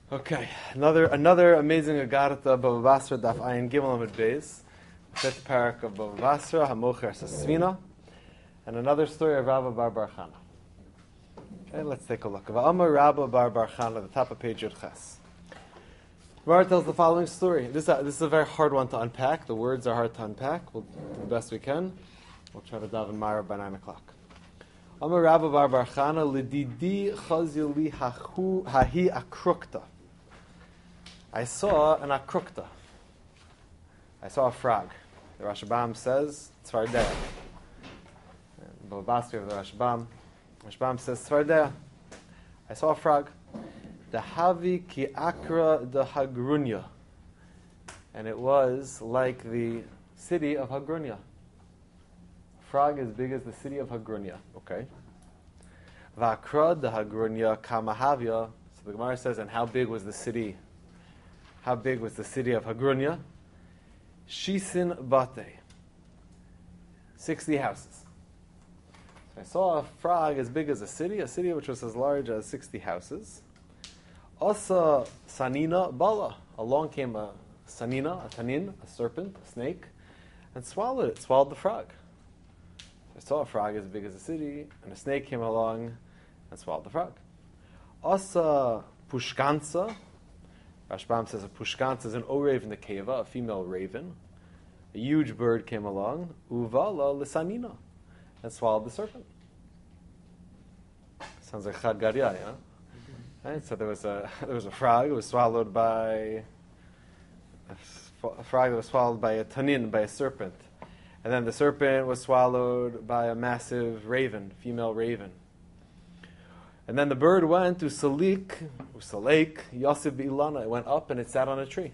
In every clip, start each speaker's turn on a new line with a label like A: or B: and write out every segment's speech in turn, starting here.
A: Okay, another amazing Agarta Bava Basra Daf Ayin Gimel Amud Beis, fifth parak of Bava Basra Hamocher Sasvina, and another story of Rabba Bar Bar Chana. Okay, let's take a look. Va'amar Rabba Bar Bar Chana, at the top of page Yud Ches. Gemara tells the following story. This is a very hard one to unpack. The words are hard to unpack. We'll do the best we can. We'll try to daven Mara by 9 o'clock. Amar Rabba Bar Bar Chana Lididi Chazili Hahi Akrukta. I saw an akrukta. I saw a frog. The Rashbam says tzvardeya. Bavasti of the Rashbam. Rashbam says tzvardeya. I saw a frog. The havi ki akra de Hagrunya, and it was like the city of Hagrunya. A frog as big as the city of Hagrunya. Okay. Va'akra de Hagrunya kamahavya. So the Gemara says, and how big was the city? How big was the city of Hagrunya? Shisin Bate. 60 houses. So I saw a frog as big as a city which was as large as 60 houses. Asa Sanina Bala. Along came a Sanina, a Tanin, a serpent, a snake, and swallowed it, swallowed the frog. So I saw a frog as big as a city, and a snake came along and swallowed the frog. Asa Pushkansa. Rashbam says a pushkansa is an orev nekeva, a female raven. A huge bird came along, uvala lisanina, and swallowed the serpent. Sounds like Chad Gadya, huh? Right? So there was a frog. It was swallowed by a frog that was swallowed by a tanin, by a serpent, and then the serpent was swallowed by a massive raven, female raven. And then the bird went to Salik, Yosef Ilana. It went up and it sat on a tree.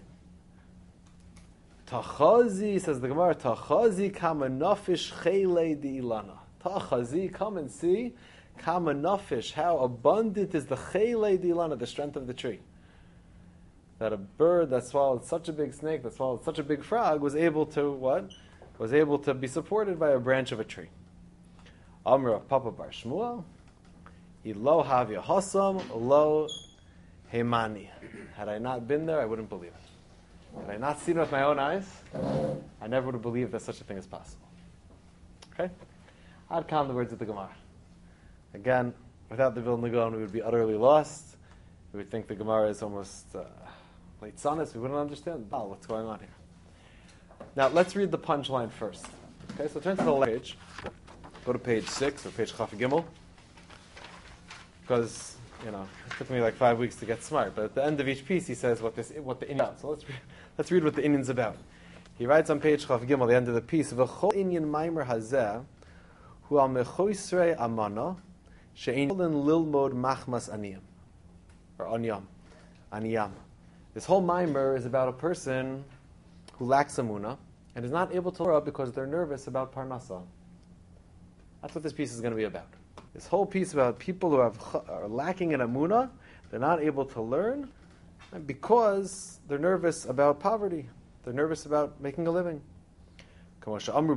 A: Tachazi, says the Gemara, Tachazi kama nafish chele di Ilana. Tachazi, come and see, kama nafish, how abundant is the chele di Ilana, the strength of the tree. That a bird that swallowed such a big snake, that swallowed such a big frog, was able to what? Was able to be supported by a branch of a tree. Amr Papa Bar Shmuel. Lo havya hasam, lo hemani. Had I not been there, I wouldn't believe it. Had I not seen it with my own eyes, I never would have believed that such a thing is possible. Okay? I'd count the words of the Gemara. Again, without the Vilna Gaon, we would be utterly lost. We would think the Gemara is almost late sunnis. We wouldn't understand what's going on here. Now, let's read the punchline first. Okay, so turn to the last page. Go to page 6 or page Chaf Gimel. Because, it took me like 5 weeks to get smart. But at the end of each piece, he says what the inyan is about. So let's read what the inyan's about. He writes on page Chaf Gimel, the end of the piece, V'chol inyan maimer hazeh, hu al mechoisrei amana, she'in lilmod machmas aniyam. Or aniyam. This whole maimer is about a person who lacks amuna, and is not able to learn because they're nervous about parnasa. That's what this piece is going to be about. This whole piece about people who are lacking in amuna, they're not able to learn because they're nervous about poverty. They're nervous about making a living. Listen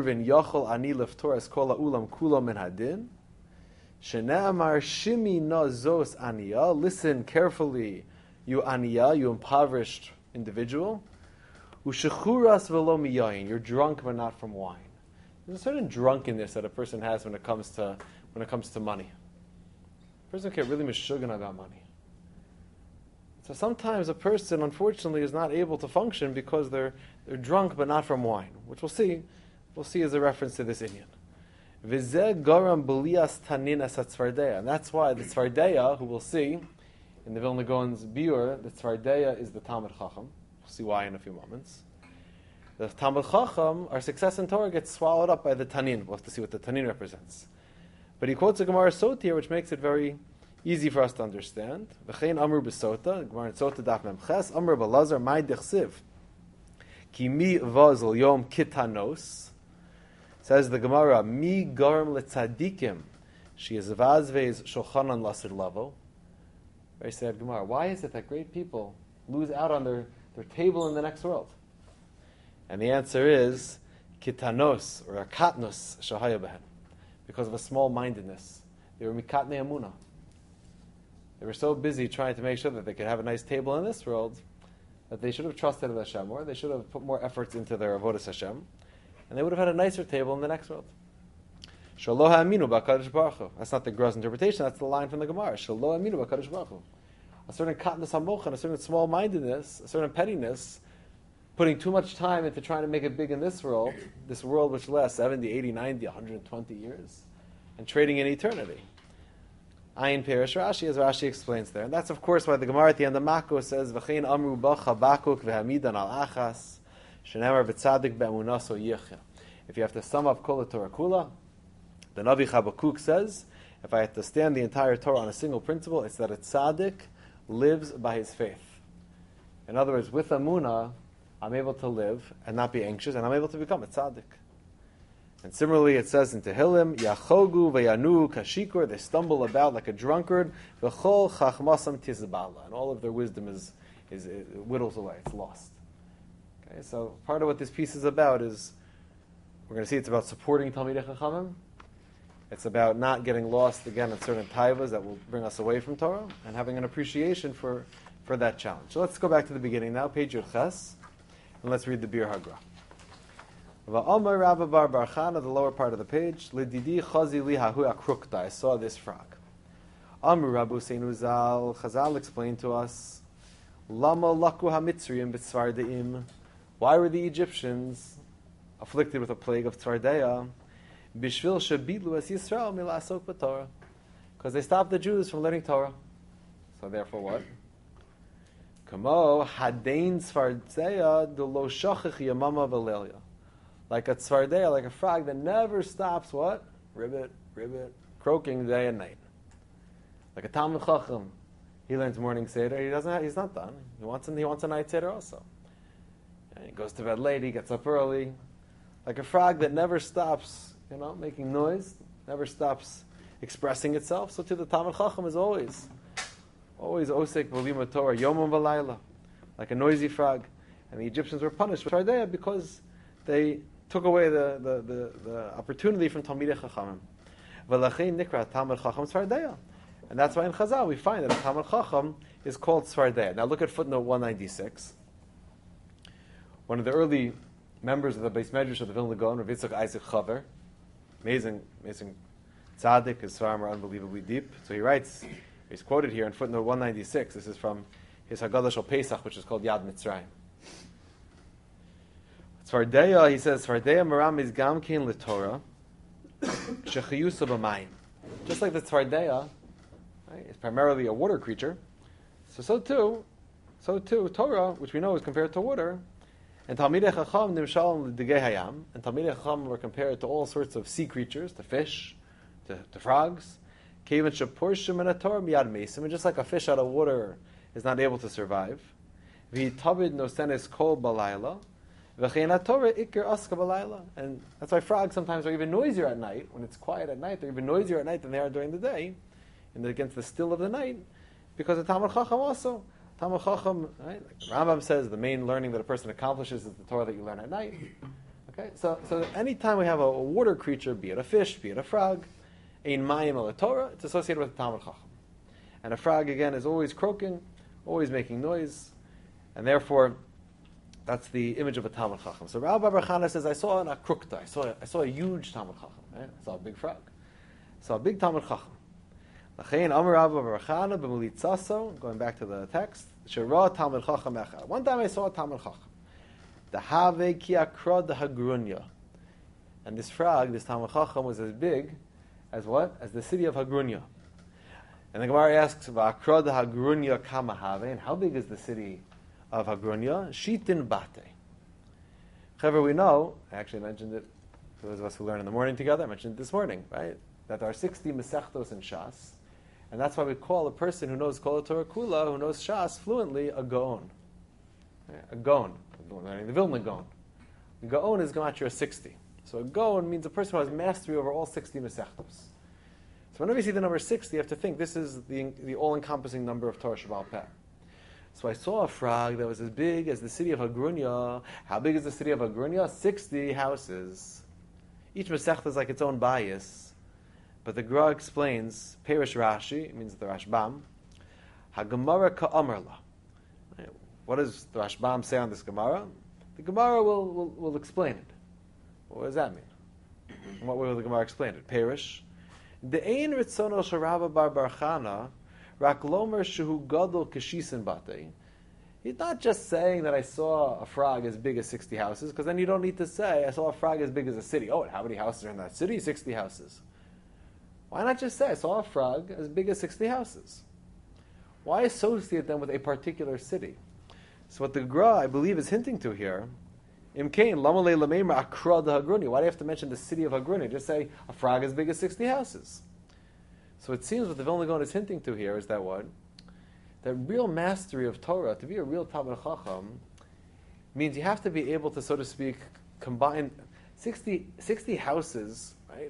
A: carefully, you aniya, you impoverished individual. You're drunk but not from wine. There's a certain drunkenness that a person has when it comes to money. A person can get really mishuggah about money. So sometimes a person, unfortunately, is not able to function because they're drunk but not from wine, which we'll see as a reference to this inyan. V'zeh garam b'lias tanin es hatzvardeya. And that's why the tzvardeya, who we'll see in the Vilna Gaon's biur, the tzvardeya is the Talmud Chacham. We'll see why in a few moments. The Talmud Chacham, our success in Torah, gets swallowed up by the tanin. We'll have to see what the tanin represents. But he quotes a Gemara Sot here, which makes it very easy for us to understand. V'chein amru b'sota, Gemara Sota daf memches, amru b'lazar mai dichsiv. Ki mi vazel yom kitanos. Says the Gemara, mi garm letzadikim. She is vazveiz shulchanan lasir lavo. Very sad Gemara. Why is it that great people lose out on their table in the next world? And the answer is kitanos or akatnos shahaya behen, because of a small-mindedness. They were mikatnei amuna. They were so busy trying to make sure that they could have a nice table in this world that they should have trusted in Hashem more. They should have put more efforts into their avodas Hashem, and they would have had a nicer table in the next world. Shelo ha'aminu b'Hakadosh Baruch Hu. That's not the gross interpretation. That's the line from the Gemara. Shelo ha'aminu b'Hakadosh Baruch Hu. A certain katnus hamochan, a certain small-mindedness, a certain pettiness, putting too much time into trying to make it big in this world which lasts 70, 80, 90, 120 years, and trading in eternity. Ayin Perish Rashi, as Rashi explains there. And that's, of course, why the Gemara at the end of Makos says, V'chein amru ba Chabakuk v'hamidan al achas, shenemar v'tzadik be'emunaso yichya. If you have to sum up Kol Torah Kula, the Navi Chabakuk says, if I have to stand the entire Torah on a single principle, it's that a tzaddik lives by his faith. In other words, with Amunah, I'm able to live and not be anxious, and I'm able to become a tzaddik. And similarly, it says in Tehillim, Yachogu v'yanu kashikur, they stumble about like a drunkard, v'chol chachmasam tizbala, and all of their wisdom is whittles away, it's lost. Okay, so part of what this piece is about is, we're going to see it's about supporting Talmidei Chachamim. It's about not getting lost again in certain taivas that will bring us away from Torah, and having an appreciation for that challenge. So let's go back to the beginning now, page Yud Ches, and let's read the Bir Hagra. Va'amar Rabba Bar Bar Chana, the lower part of the page, Lididi chazi li hahu akrukta, I saw this frog. Amru Rabbu Seinu Zal, Chazal explained to us, Lama laku ha-mitzriyim b'tzvardeim, why were the Egyptians afflicted with a plague of tzvardeya? Bishvil shabilu es Yisrael milasok b'Torah, because they stopped the Jews from learning Torah. So therefore what? Kamo hadein tzvardeya de lo shachach yamama v'lelia. Like a tzvardeya, like a frog that never stops what? Ribbit, croaking day and night. Like a Talmid Chacham. He learns morning Seder, he's not done. He wants a night Seder also. And he goes to bed late, he gets up early. Like a frog that never stops, making noise, never stops expressing itself. So to the Talmid Chacham is always osek b'limud Torah, yomam v'layla. Like a noisy frog. And the Egyptians were punished with tzvardeya because they took away the opportunity from Talmidei Chachamim. V'lachein nikra Talmid Chacham tzvardeya. And that's why in Chazal we find that a Talmid Chacham is called tzvardeya. Now look at footnote 196. One of the early members of the Beis Medrash of the Vilna Gaon, Rav Yitzchak Isaac Chaver, amazing tzaddik, his svarim are unbelievably deep. So he writes, he's quoted here in footnote 196. This is from his Haggadah Shel Pesach, which is called Yad Mitzrayim. Tzvardeya, he says, Tzvardeya maram is gamkin l'Torah, shechiyusa b'mayim. Just like the Tzvardeya, right, is primarily a water creature, so too, Torah, which we know is compared to water, and Talmidei Chacham nimshalom l'digei hayam, and Talmidei Chacham were compared to all sorts of sea creatures, to fish, to frogs, kevan sheporshim and a Torah miyad mesim, and just like a fish out of water is not able to survive, v'yitabid nosenes kol balayla, and that's why frogs sometimes are even noisier at night. When it's quiet at night, they're even noisier at night than they are during the day, and against the still of the night, because the Talmid Chacham also. Talmid Chacham, right? Like the Rambam says, the main learning that a person accomplishes is the Torah that you learn at night. Okay, so anytime we have a water creature, be it a fish, be it a frog, ein mayim al Torah, it's associated with the Talmid Chacham. And a frog again is always croaking, always making noise, and therefore that's the image of a Talmid Chacham. So Rabbi Bar Chana says, I saw an akrukta. I saw a huge Talmid Chacham. Right? I saw a big frog. I saw a big Talmid Chacham. Lachein Amar Rabbi Bar Chana b'mulitzaso. Going back to the text, Shera Talmid Chacham echad. One time I saw a Talmid Chacham. The Have ki akrod Hagrunya. And this frog, this Talmid Chacham, was as big as what? As the city of Hagrunya. And the Gemara asks, V'akrod Hagrunya kama have. And how big is the city of Hagrunya? Shitin bate. However, we know, I actually mentioned it for those of us who learn in the morning together, I mentioned it this morning, right? That there are 60 Masechtos in Shas, and that's why we call a person who knows Kol Torah Kula, who knows Shas fluently, a Gaon. Right? A Gaon. The Vilna Gaon. A Gaon is Gematria 60. So a Gaon means a person who has mastery over all 60 Masechtos. So whenever you see the number 60, you have to think this is the all-encompassing number of Torah Shabbat Peh. So I saw a frog that was as big as the city of Hagrunya. How big is the city of Hagrunya? 60 houses. Each Masechta is like its own bias. But the Gra explains, Perish Rashi, it means the Rashbam, HaGemara ka'amarla. What does the Rashbam say on this Gemara? The Gemara will explain it. What does that mean? In what way will the Gemara explain it? Perish. De'ein ritzono sharava bar barchana rak lomer shehu gadol kashisin batei. He's not just saying that I saw a frog as big as 60 houses, because then you don't need to say, I saw a frog as big as a city. Oh, and how many houses are in that city? 60 houses. Why not just say, I saw a frog as big as 60 houses? Why associate them with a particular city? So what the Gra, I believe, is hinting to here, Imkain, Lamalei Lameimra Akra de Hagruni. Why do you have to mention the city of Hagruni? Just say, a frog as big as 60 houses. So it seems what the Vilna Gaon is hinting to here is that what? That real mastery of Torah, to be a real Talmid Chacham, means you have to be able to, so to speak, combine 60 houses, right,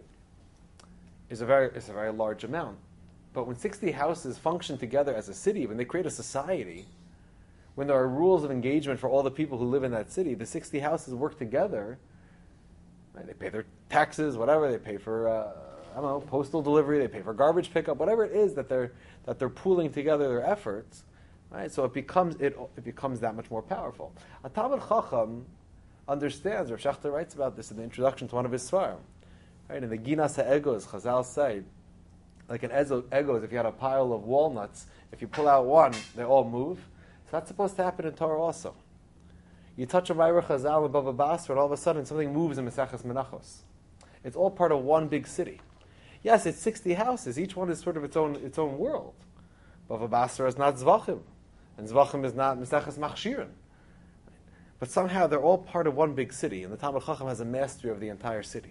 A: is a very large amount. But when 60 houses function together as a city, when they create a society, when there are rules of engagement for all the people who live in that city, the 60 houses work together, right? They pay their taxes, whatever, they pay for postal delivery, they pay for garbage pickup, whatever it is that they're pooling together their efforts, right? So it becomes that much more powerful. A Talmid Chacham understands, Rav Shachter writes about this in the introduction to one of his Svarim, right? In the Ginas HaEgos, Chazal say, like an egos, if you had a pile of walnuts, if you pull out one, they all move. So that's supposed to happen in Torah also. You touch a Ma'ir Chazal above a Basra, and all of a sudden something moves in Maseches Menachos. It's all part of one big city. Yes, it's 60 houses. Each one is sort of its own world. Bava Basra is not Zvachim, and Zvachim is not Maseches Machshirin. But somehow they're all part of one big city, and the Talmid Chacham has a mastery of the entire city.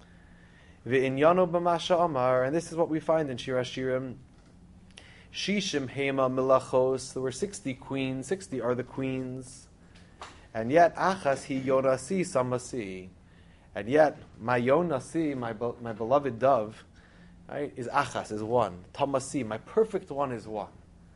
A: V'inyano b'masha amar, and this is what we find in Shir HaShirim. Shishim hema milachos. There were 60 queens. 60 are the queens, and yet achas hi yonasi samasi, and yet my yonasi, my beloved dove, right, is achas, is one. Tamasi, my perfect one is one.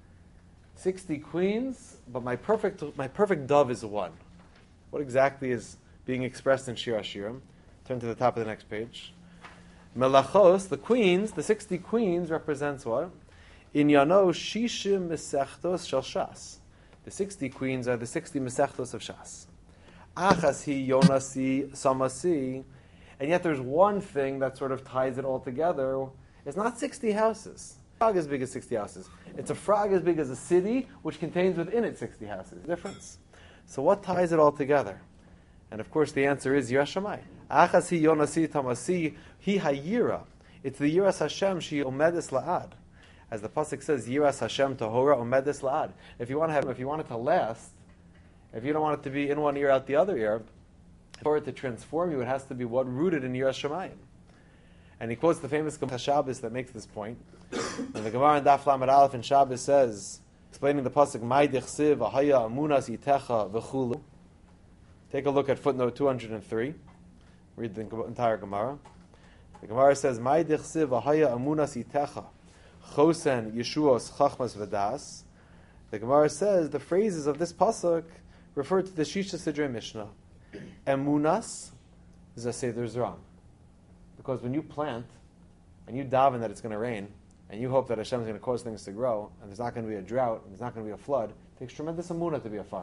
A: 60 queens, but my perfect dove is one. What exactly is being expressed in Shir HaShirim? Turn to the top of the next page. Melachos, the queens, the 60 queens represents what? Inyano shishim mesechtos shel Shas. The 60 queens are the 60 mesechtos of Shas. Achas hi yonasi samasi. And yet there's one thing that sort of ties it all together. It's not 60 houses. A frog as big as 60 houses. It's a frog as big as a city, which contains within it 60 houses. Difference. So what ties it all together? And of course the answer is Yiras Shamayim. Achas hi yonasi tamasi hi hayira. It's the Yiras Hashem she omedes la'ad. As the pasuk says, Yiras Hashem tahora omedes la'ad. If you want it to last, if you don't want it to be in one ear out the other ear, for it to transform you, it has to be what rooted in Yiras Shamayim. And he quotes the famous Gemara Shabbos that makes this point. And the Gemara in Daf Lamed Aleph in Shabbos says, explaining the pasuk, Mai dichsiv ahaya amunas itecha v'chulu. Take a look at footnote 203. Read the entire Gemara. The Gemara says, Mai dichsiv ahaya amunas itecha chosen yeshuos chachmas v'das. The Gemara says the phrases of this pasuk refer to the Shisha Sidrei Mishnah. Emunas is a Seder Zram. Because when you plant, and you daven that it's going to rain, and you hope that Hashem is going to cause things to grow, and there's not going to be a drought, and there's not going to be a flood, it takes tremendous emunah to be a farmer.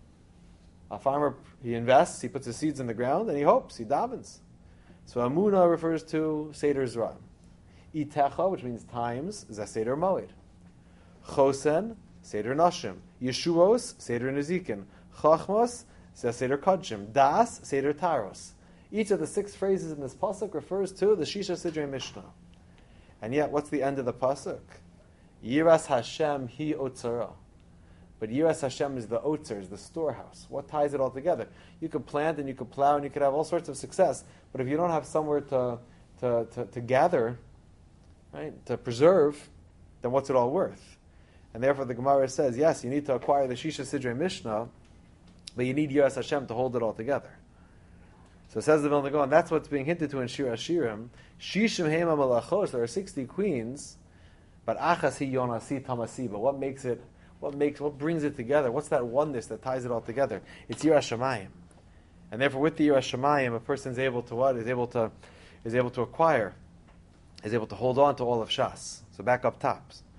A: A farmer, he invests, he puts his seeds in the ground, and he hopes, he davens. So emunah refers to Seder Zram. Itecha, which means times, is a Seder Moed. Chosen, Seder Nashim. Yeshuos, Seder Nezikin. Chachmos, Seder Kodshim. Das, Seder Taros. Each of the 6 phrases in this pasuk refers to the Shisha Sidrei Mishnah. And yet, what's the end of the pasuk? Yiras Hashem hi otzara. But Yiras Hashem is the otzer, is the storehouse. What ties it all together? You could plant and you could plow and you could have all sorts of success, but if you don't have somewhere to gather, right, to preserve, then what's it all worth? And therefore the Gemara says, yes, you need to acquire the Shisha Sidrei Mishnah, but you need Yiras Hashem to hold it all together. So says the Vilna Gaon, that's what's being hinted to in Shir HaShirim. Shishim hema malachos, there are 60 queens, but achas hi yonasi tamasi. But what brings it together? What's that oneness that ties it all together? It's Yiras Shamayim. And therefore with the Yiras Shamayim, a person is able to what? Is able to acquire, is able to hold on to all of Shas. So back up top.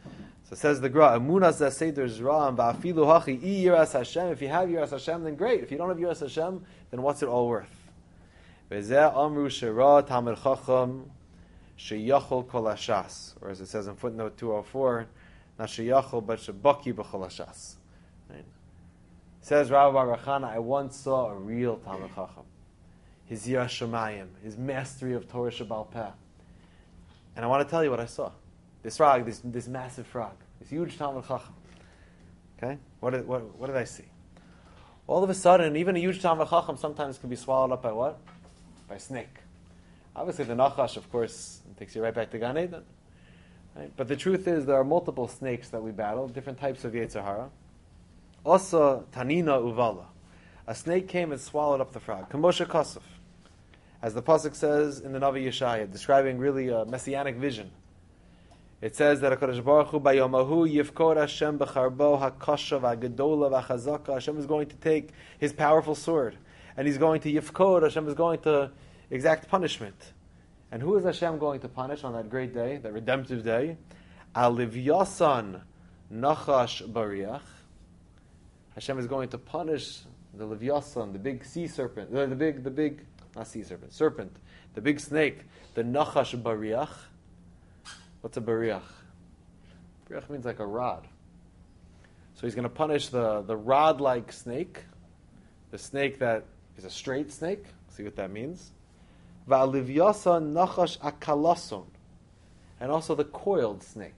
A: So says the Gra, Emunas Seder Zra'am Va'afilu Hachi I Yiras Hashem. If you have Yiras Hashem, then great. If you don't have Yiras Hashem, then what's it all worth? Ve'zeh Amru Shera Tamir Chacham Sheyachol Kol Hashas. Or as it says in footnote 204, not Sheyachol, but Shebaki B'Chol Hashas. Right? Says Rabbi Baruch Chana, I once saw a real Tamir Chacham. His Yiras Shemayim, his mastery of Torah Shebaal Peh. And I want to tell you what I saw. This frog, this massive frog, this huge Talmud Chacham. Okay, what did I see? All of a sudden, even a huge Talmud Chacham sometimes can be swallowed up by what? By a snake. Obviously, the Nachash, of course, takes you right back to Gan Eden. Right? But the truth is, there are multiple snakes that we battle, different types of Yetzer Hara. Also, Tanina Uvala. A snake came and swallowed up the frog. Kamosha Kosov. As the Pasuk says in the Navi Yeshaya, describing really a messianic vision. It says that HaKadosh Baruch Hu Bayomahu Yifkor Hashem B'charbo HaKasha V'Gedola V'Chazaka. Hashem is going to take His powerful sword, and He's going to Yifkor. Hashem is going to exact punishment. And who is Hashem going to punish on that great day, that redemptive day? Alivyasan Nachash Bariach. Hashem is going to punish the Livyasan, the big sea serpent, the big not sea serpent, serpent, the big snake, the Nachash Bariach. What's a bariach? Bariach means like a rod. So he's going to punish the rod-like snake, the snake that is a straight snake. See what that means. Va'alivyasa nachash akalason, and also the coiled snake.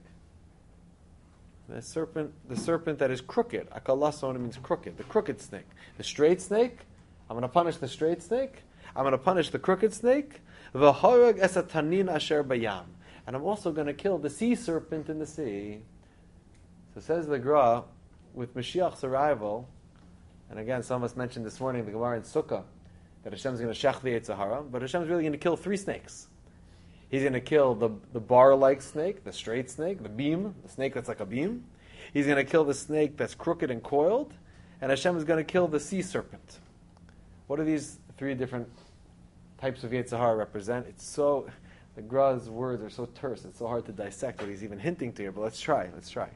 A: The serpent that is crooked. Akalason means crooked. The crooked snake. The straight snake. I'm going to punish the straight snake. I'm going to punish the crooked snake. V'horeg esatanin asher bayam. And I'm also going to kill the sea serpent in the sea. So says the Gra, with Mashiach's arrival, and again, some of us mentioned this morning, the Gemara in Sukkah, that Hashem's going to shech the Yetzer Hara, but Hashem's really going to kill 3 snakes. He's going to kill the bar-like snake, the straight snake, the beam, the snake that's like a beam. He's going to kill the snake that's crooked and coiled, and Hashem is going to kill the sea serpent. What do these 3 different types of Yetzer Hara represent? The Gra's words are so terse, it's so hard to dissect what he's even hinting to here, but let's try. It's what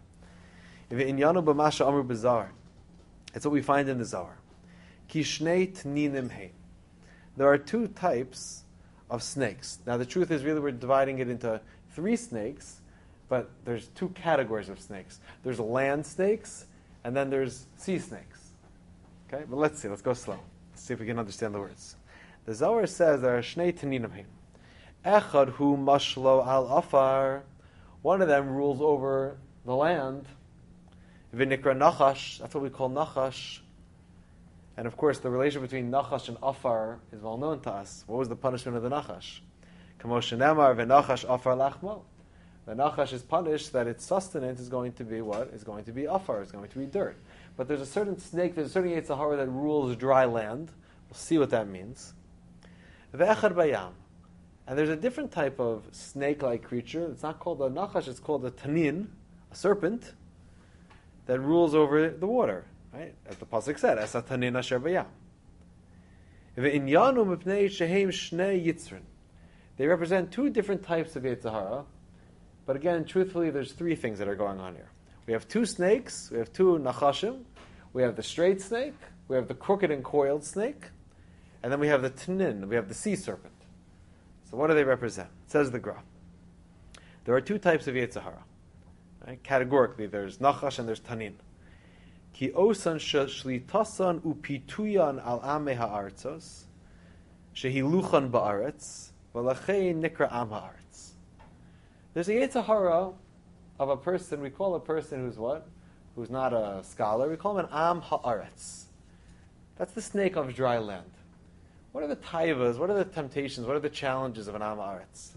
A: we find in the Zohar. Kishnei tninim hein. There are 2 types of snakes. Now the truth is really we're dividing it into 3 snakes, but there's 2 categories of snakes. There's land snakes, and then there's sea snakes. Okay, but let's go slow. Let's see if we can understand the words. The Zohar says there are shnei tninim hein. Echad hu mashlo al afar. One of them rules over the land. V'nikra nachash. That's what we call nachash. And of course, the relation between nachash and afar is well known to us. What was the punishment of the nachash? Kamo shenemar v'nachash afar lachmo. The nachash is punished that its sustenance is going to be what? Is going to be afar. It's going to be dirt. But there's a certain snake. There's a certain Yetzer Hara that rules dry land. We'll see what that means. V'echad bayam. And there's a different type of snake-like creature. It's not called a nachash, it's called a tanin, a serpent, that rules over the water. Right? As the Pasuk said, Esa tanin asher bayam. Ve'inyanu mipnei shehem shnei yitzrin. They represent 2 different types of Yetzer Hara. But again, truthfully, there's 3 things that are going on here. We have 2 snakes, we have 2 nachashim, we have the straight snake, we have the crooked and coiled snake, and then we have the tanin, we have the sea serpent. So what do they represent? It says the Gra. There are 2 types of Yetzer Hara. Right? Categorically, there's Nachash and there's Tanin. Ki osan shlitasan upituyan al ame ha'artzos shehiluchan ba'aretz v'lachei nikra am ha'aretz. There's a Yetzer Hara of a person, we call a person who's what? Who's not a scholar. We call him an am ha'aretz. That's the snake of dry land. What are the taivas? What are the temptations? What are the challenges of an am ha'aretz?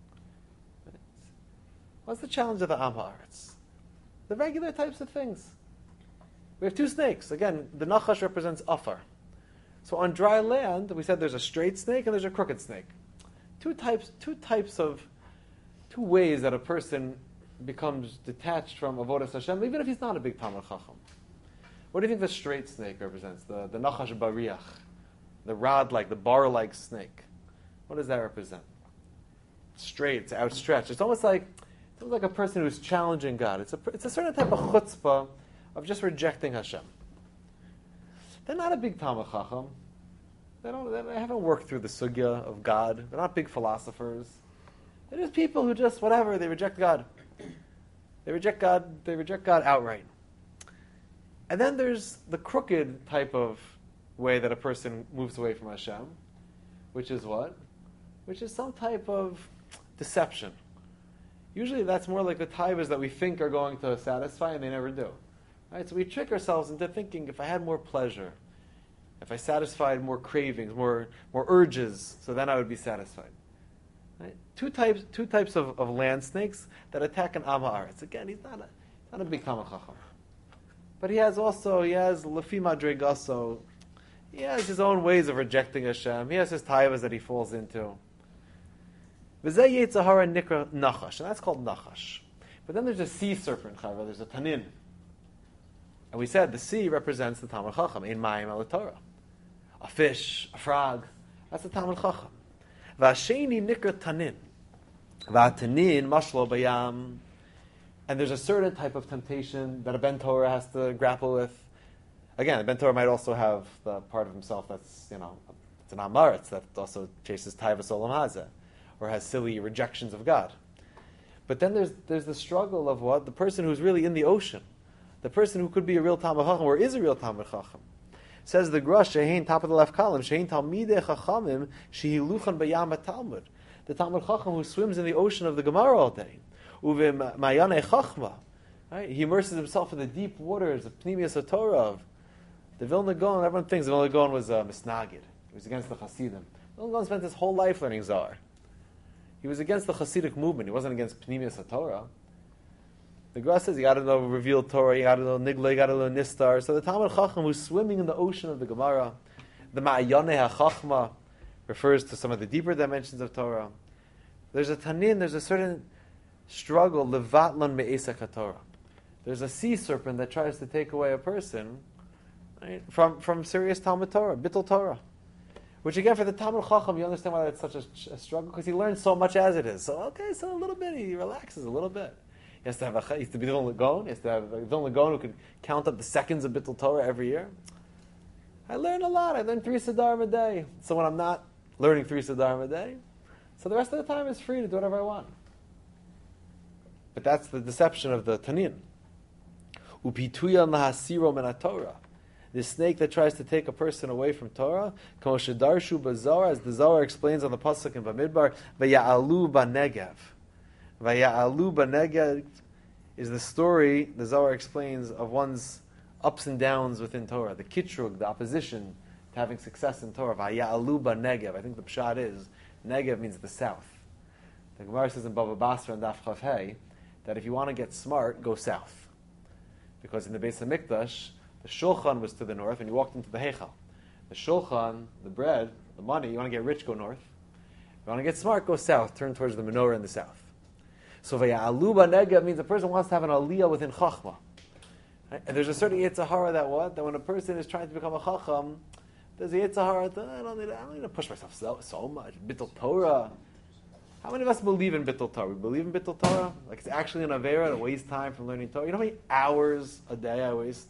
A: What's the challenge of the am ha'aretz? The regular types of things. We have 2 snakes. Again, the nachash represents afar. So on dry land, we said there's a straight snake and there's a crooked snake. 2 ways that a person becomes detached from avodas Hashem, even if he's not a big Talmid Chacham. What do you think the straight snake represents? The nachash bariach. The rod-like, the bar-like snake. What does that represent? It's straight, it's outstretched. It's almost like It's like a person who's challenging God. It's a certain type of chutzpah of just rejecting Hashem. They're not a big Talmid Chacham. They haven't worked through the sugya of God. They're not big philosophers. They're just people who just, whatever, they reject God. They reject God outright. And then there's the crooked type of way that a person moves away from Hashem, which is what? Which is some type of deception. Usually that's more like the taivas that we think are going to satisfy and they never do. Right? So we trick ourselves into thinking if I had more pleasure, if I satisfied more cravings, more urges, so then I would be satisfied. Right? Two types of land snakes that attack an Am Haaretz. Again, he's not a big Talmid Chacham. But he has Lefi Madregaso, he has his own ways of rejecting Hashem. He has his taivas that he falls into. V'zeh Yetzirah Nikra Nachash, and that's called Nachash. But then there's a sea serpent, Chava, there's a Tanin. And we said the sea represents the Talmid Chacham, in Mayim El Torah. A fish, a frog, that's the Talmid Chacham. V'asheni Nikra Tanin. V'atanin Mashlo Bayam. And there's a certain type of temptation that a Ben Torah has to grapple with. Again, a Ben Torah might also have the part of himself that's, it's an Am Haaretz that also chases Taivas Olam Hazeh, or has silly rejections of God. But then there's the struggle of what? The person who's really in the ocean. The person who could be a real Talmid Chacham, or is a real Talmid Chacham. Says the Grush, Shehein, top of the left column, Shehein Talmidei Chachamim, Shehiluchan B'yam HaTalmud. The Talmid Chacham who swims in the ocean of the Gemara all day. Uvim Mayanei Chachma. Right? He immerses himself in the deep waters of Pnimius HaTorah, of the Vilna Gaon. Everyone thinks the Vilna Gaon was misnagid. He was against the Hasidim. Vilna Gaon spent his whole life learning Zohar. He was against the Hasidic movement. He wasn't against Pnimius HaTorah. The Gra says you got to know revealed Torah, you got to know Nigla, you got to know Nistar. So the Talmid Chacham who's swimming in the ocean of the Gemara, the Ma'ayanei HaChachma, refers to some of the deeper dimensions of Torah. There's a Tanin, there's a certain struggle, Levatlan Me'esak HaTorah. There's a sea serpent that tries to take away a person, right, from serious Talmud Torah, Bittul Torah. Which again, for the Talmid Chacham, you understand why that's such a struggle, because he learns so much as it is. So a little bit, he relaxes a little bit. He has to be the Vilna Gaon. He has to have a Vilna Gaon who can count up the seconds of Bittul Torah every year. I learn a lot. I learn 3 Siddharim a day. So when I'm not learning 3 Siddharim a day, so the rest of the time is free to do whatever I want. But that's the deception of the Tanin. Upituya lahasiro min Torah. The snake that tries to take a person away from Torah, Koshedarshu Bazar, as the Zohar explains on the pasuk in Bamidbar, Vaya'alu Banegev. Vaya'alu Banegev is the story, the Zohar explains, of one's ups and downs within Torah, the kitrug, the opposition to having success in Torah. Vaya'alu Banegev. I think the pshat is, Negev means the south. The Gemara says in Bava Basra and Daf Chav Hey, that if you want to get smart, go south. Because in the Beis HaMikdash, the shulchan was to the north, and you walked into the heichal. The shulchan, the bread, the money, you want to get rich, go north. If you want to get smart, go south. Turn towards the menorah in the south. So vaya'alu b'negev means a person wants to have an aliyah within chachma. Right? And there's a certain yitzhahara that when a person is trying to become a chacham, there's a yitzhahara that I don't need to push myself so much. Bittul Torah. How many of us believe in Bittul Torah? We believe in Bittul Torah? Like it's actually an avera to waste time from learning Torah. You know how many hours a day I waste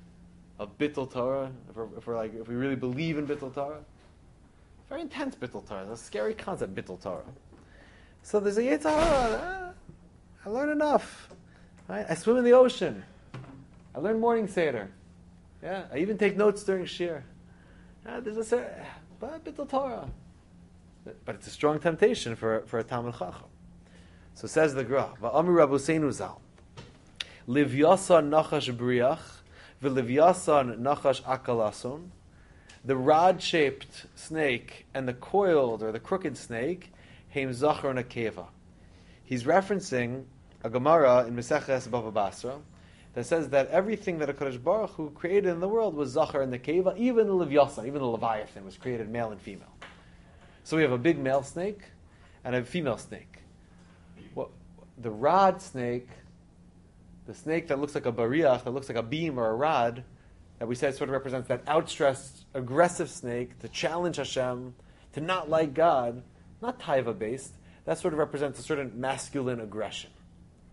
A: of Bittul Torah, if we really believe in Bittul Torah? Very intense Bittul Torah. It's a scary concept, Bittul Torah. So there's a Yetzirah. I learn enough. Right? I swim in the ocean. I learn morning Seder. Yeah, I even take notes during Shir. There's a certain Bittul Torah. But it's a strong temptation for a Talmid Chacham. So says the Gra, Va'amir Rabbeinu Zal, Livyasan Nachash Briach, V'Livyasan Nachash Akalason. The rod-shaped snake and the coiled or the crooked snake, Heim Zachar Nakeva. He's referencing a Gemara in Meseches Bava Basra that says that everything that HaKadosh Baruch Hu created in the world was Zachar and Nakeva, even the Livyasan, even the Leviathan was created male and female. So we have a big male snake and a female snake. Well, the rod snake, the snake that looks like a bariach, that looks like a beam or a rod, that we said sort of represents that outstretched, aggressive snake to challenge Hashem, to not like God, not taiva-based, that sort of represents a certain masculine aggression.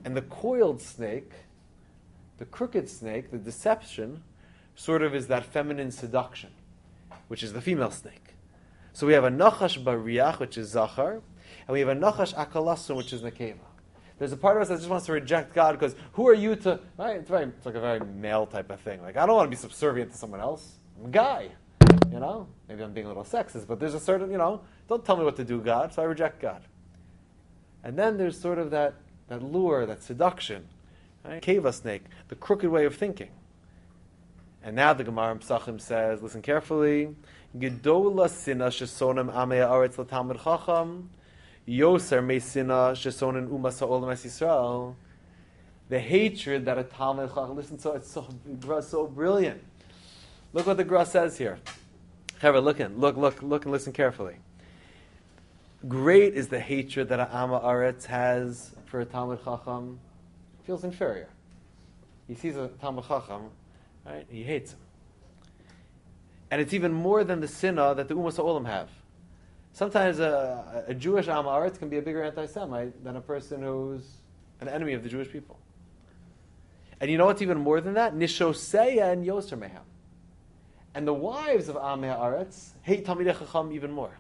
A: And the coiled snake, the crooked snake, the deception, sort of is that feminine seduction, which is the female snake. So we have a nachash bariach, which is zachar, and we have a nachash akalasun, which is nekeva. There's a part of us that just wants to reject God because who are you to? Right? It's like a very male type of thing. Like I don't want to be subservient to someone else. I'm a guy, Maybe I'm being a little sexist, but there's a certain, don't tell me what to do, God. So I reject God. And then there's sort of that lure, that seduction, right? Keva snake, the crooked way of thinking. And now the Gemara in Pesachim says, listen carefully, Gedola sina shesonim amei haaretz l'talmid chacham. Yoser Meisina Shesonin Umas Ha'olam Yisrael. The hatred that a Talmid Chacham, listen to it's so brilliant. Look what the Gra says here. Chaver, look and listen carefully. Great is the hatred that a Amma Aretz has for a Talmid Chacham. Feels inferior. He sees a Talmid Chacham, right? He hates him. And it's even more than the sinah that the Umas Ha'olam have. Sometimes a Jewish Am Haaretz can be a bigger anti-Semite than a person who's an enemy of the Jewish people. And you know what's even more than that? Nishoseya and Yoser Meham. And the wives of Am Haaretz hate Talmidei Chacham even more.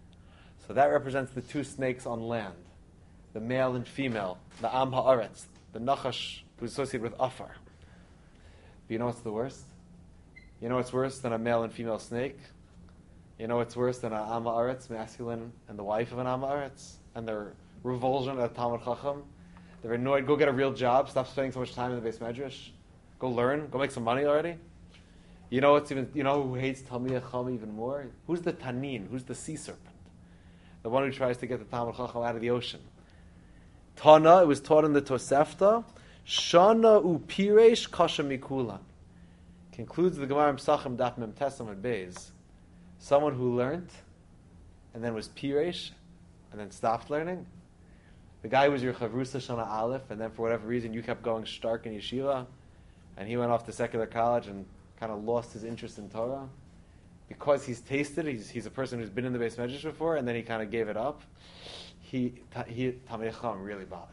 A: So that represents the two snakes on land, the male and female, the Am Haaretz, the Nachash who's associated with Afar. But you know what's the worst? You know what's worse than a male and female snake? You know what's worse than an Am Haaretz, masculine, and the wife of an Am Haaretz, and their revulsion at Talmid Chacham? They're annoyed. Go get a real job. Stop spending so much time in the Beis Medrash. Go learn. Go make some money already. You know who hates Talmidei Chacham even more? Who's the Tanin? Who's the sea serpent? The one who tries to get the Talmid Chacham out of the ocean. Tana, it was taught in the Tosefta. Shana upiresh kasha mikulan. Concludes the Gemara in Pesachim Daf Mem Tesam at Beis. Someone who learned and then was piresh and then stopped learning. The guy who was your chavrusa shana aleph, and then for whatever reason you kept going stark in yeshiva, and he went off to secular college and kind of lost his interest in Torah because he's tasted. He's a person who's been in the Beis Medrash before, and then he kind of gave it up. Talmidei Chacham really bother.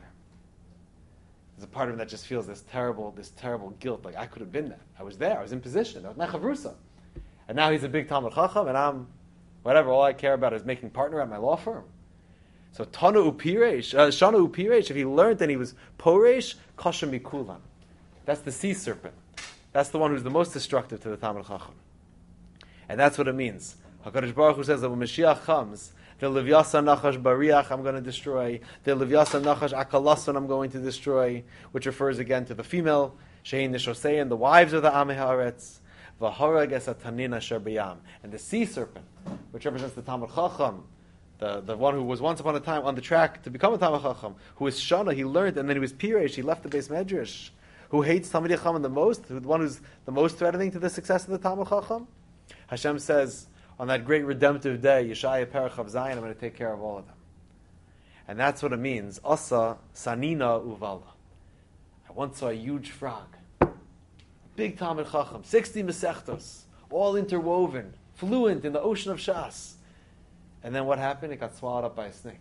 A: There's a part of him that just feels this terrible guilt. Like I could have been there. I was there. I was in position. That was my chavrusa. And now he's a big Talmid Chacham, and I'm, whatever, all I care about is making partner at my law firm. So Tana upiresh, Shana upiresh, if he learned and he was poresh, kasha mikulan. That's the sea serpent. That's the one who's the most destructive to the Talmid Chacham. And that's what it means. HaKadosh Baruch Hu says that when Mashiach comes, the Levyasa Nachash Bariach I'm going to destroy, the Levyasa Nachash Akalasan I'm going to destroy, which refers again to the female, Shein Nishosein, the wives of the Am Haaretz. And the sea serpent, which represents the Talmid Chacham, the one who was once upon a time on the track to become a Talmid Chacham, who was Shana, he learned, and then he was Piresh, he left the Beis Medrash, who hates Talmidei Chacham the most, the one who's the most threatening to the success of the Talmid Chacham. Hashem says, on that great redemptive day, Yeshaya Perach Zion, I'm going to take care of all of them. And that's what it means. Asa Sanina Uvala. I once saw a huge frog. Big Talmid Chacham, 60 Masechtos, all interwoven, fluent in the ocean of Shas. And then what happened? It got swallowed up by a snake.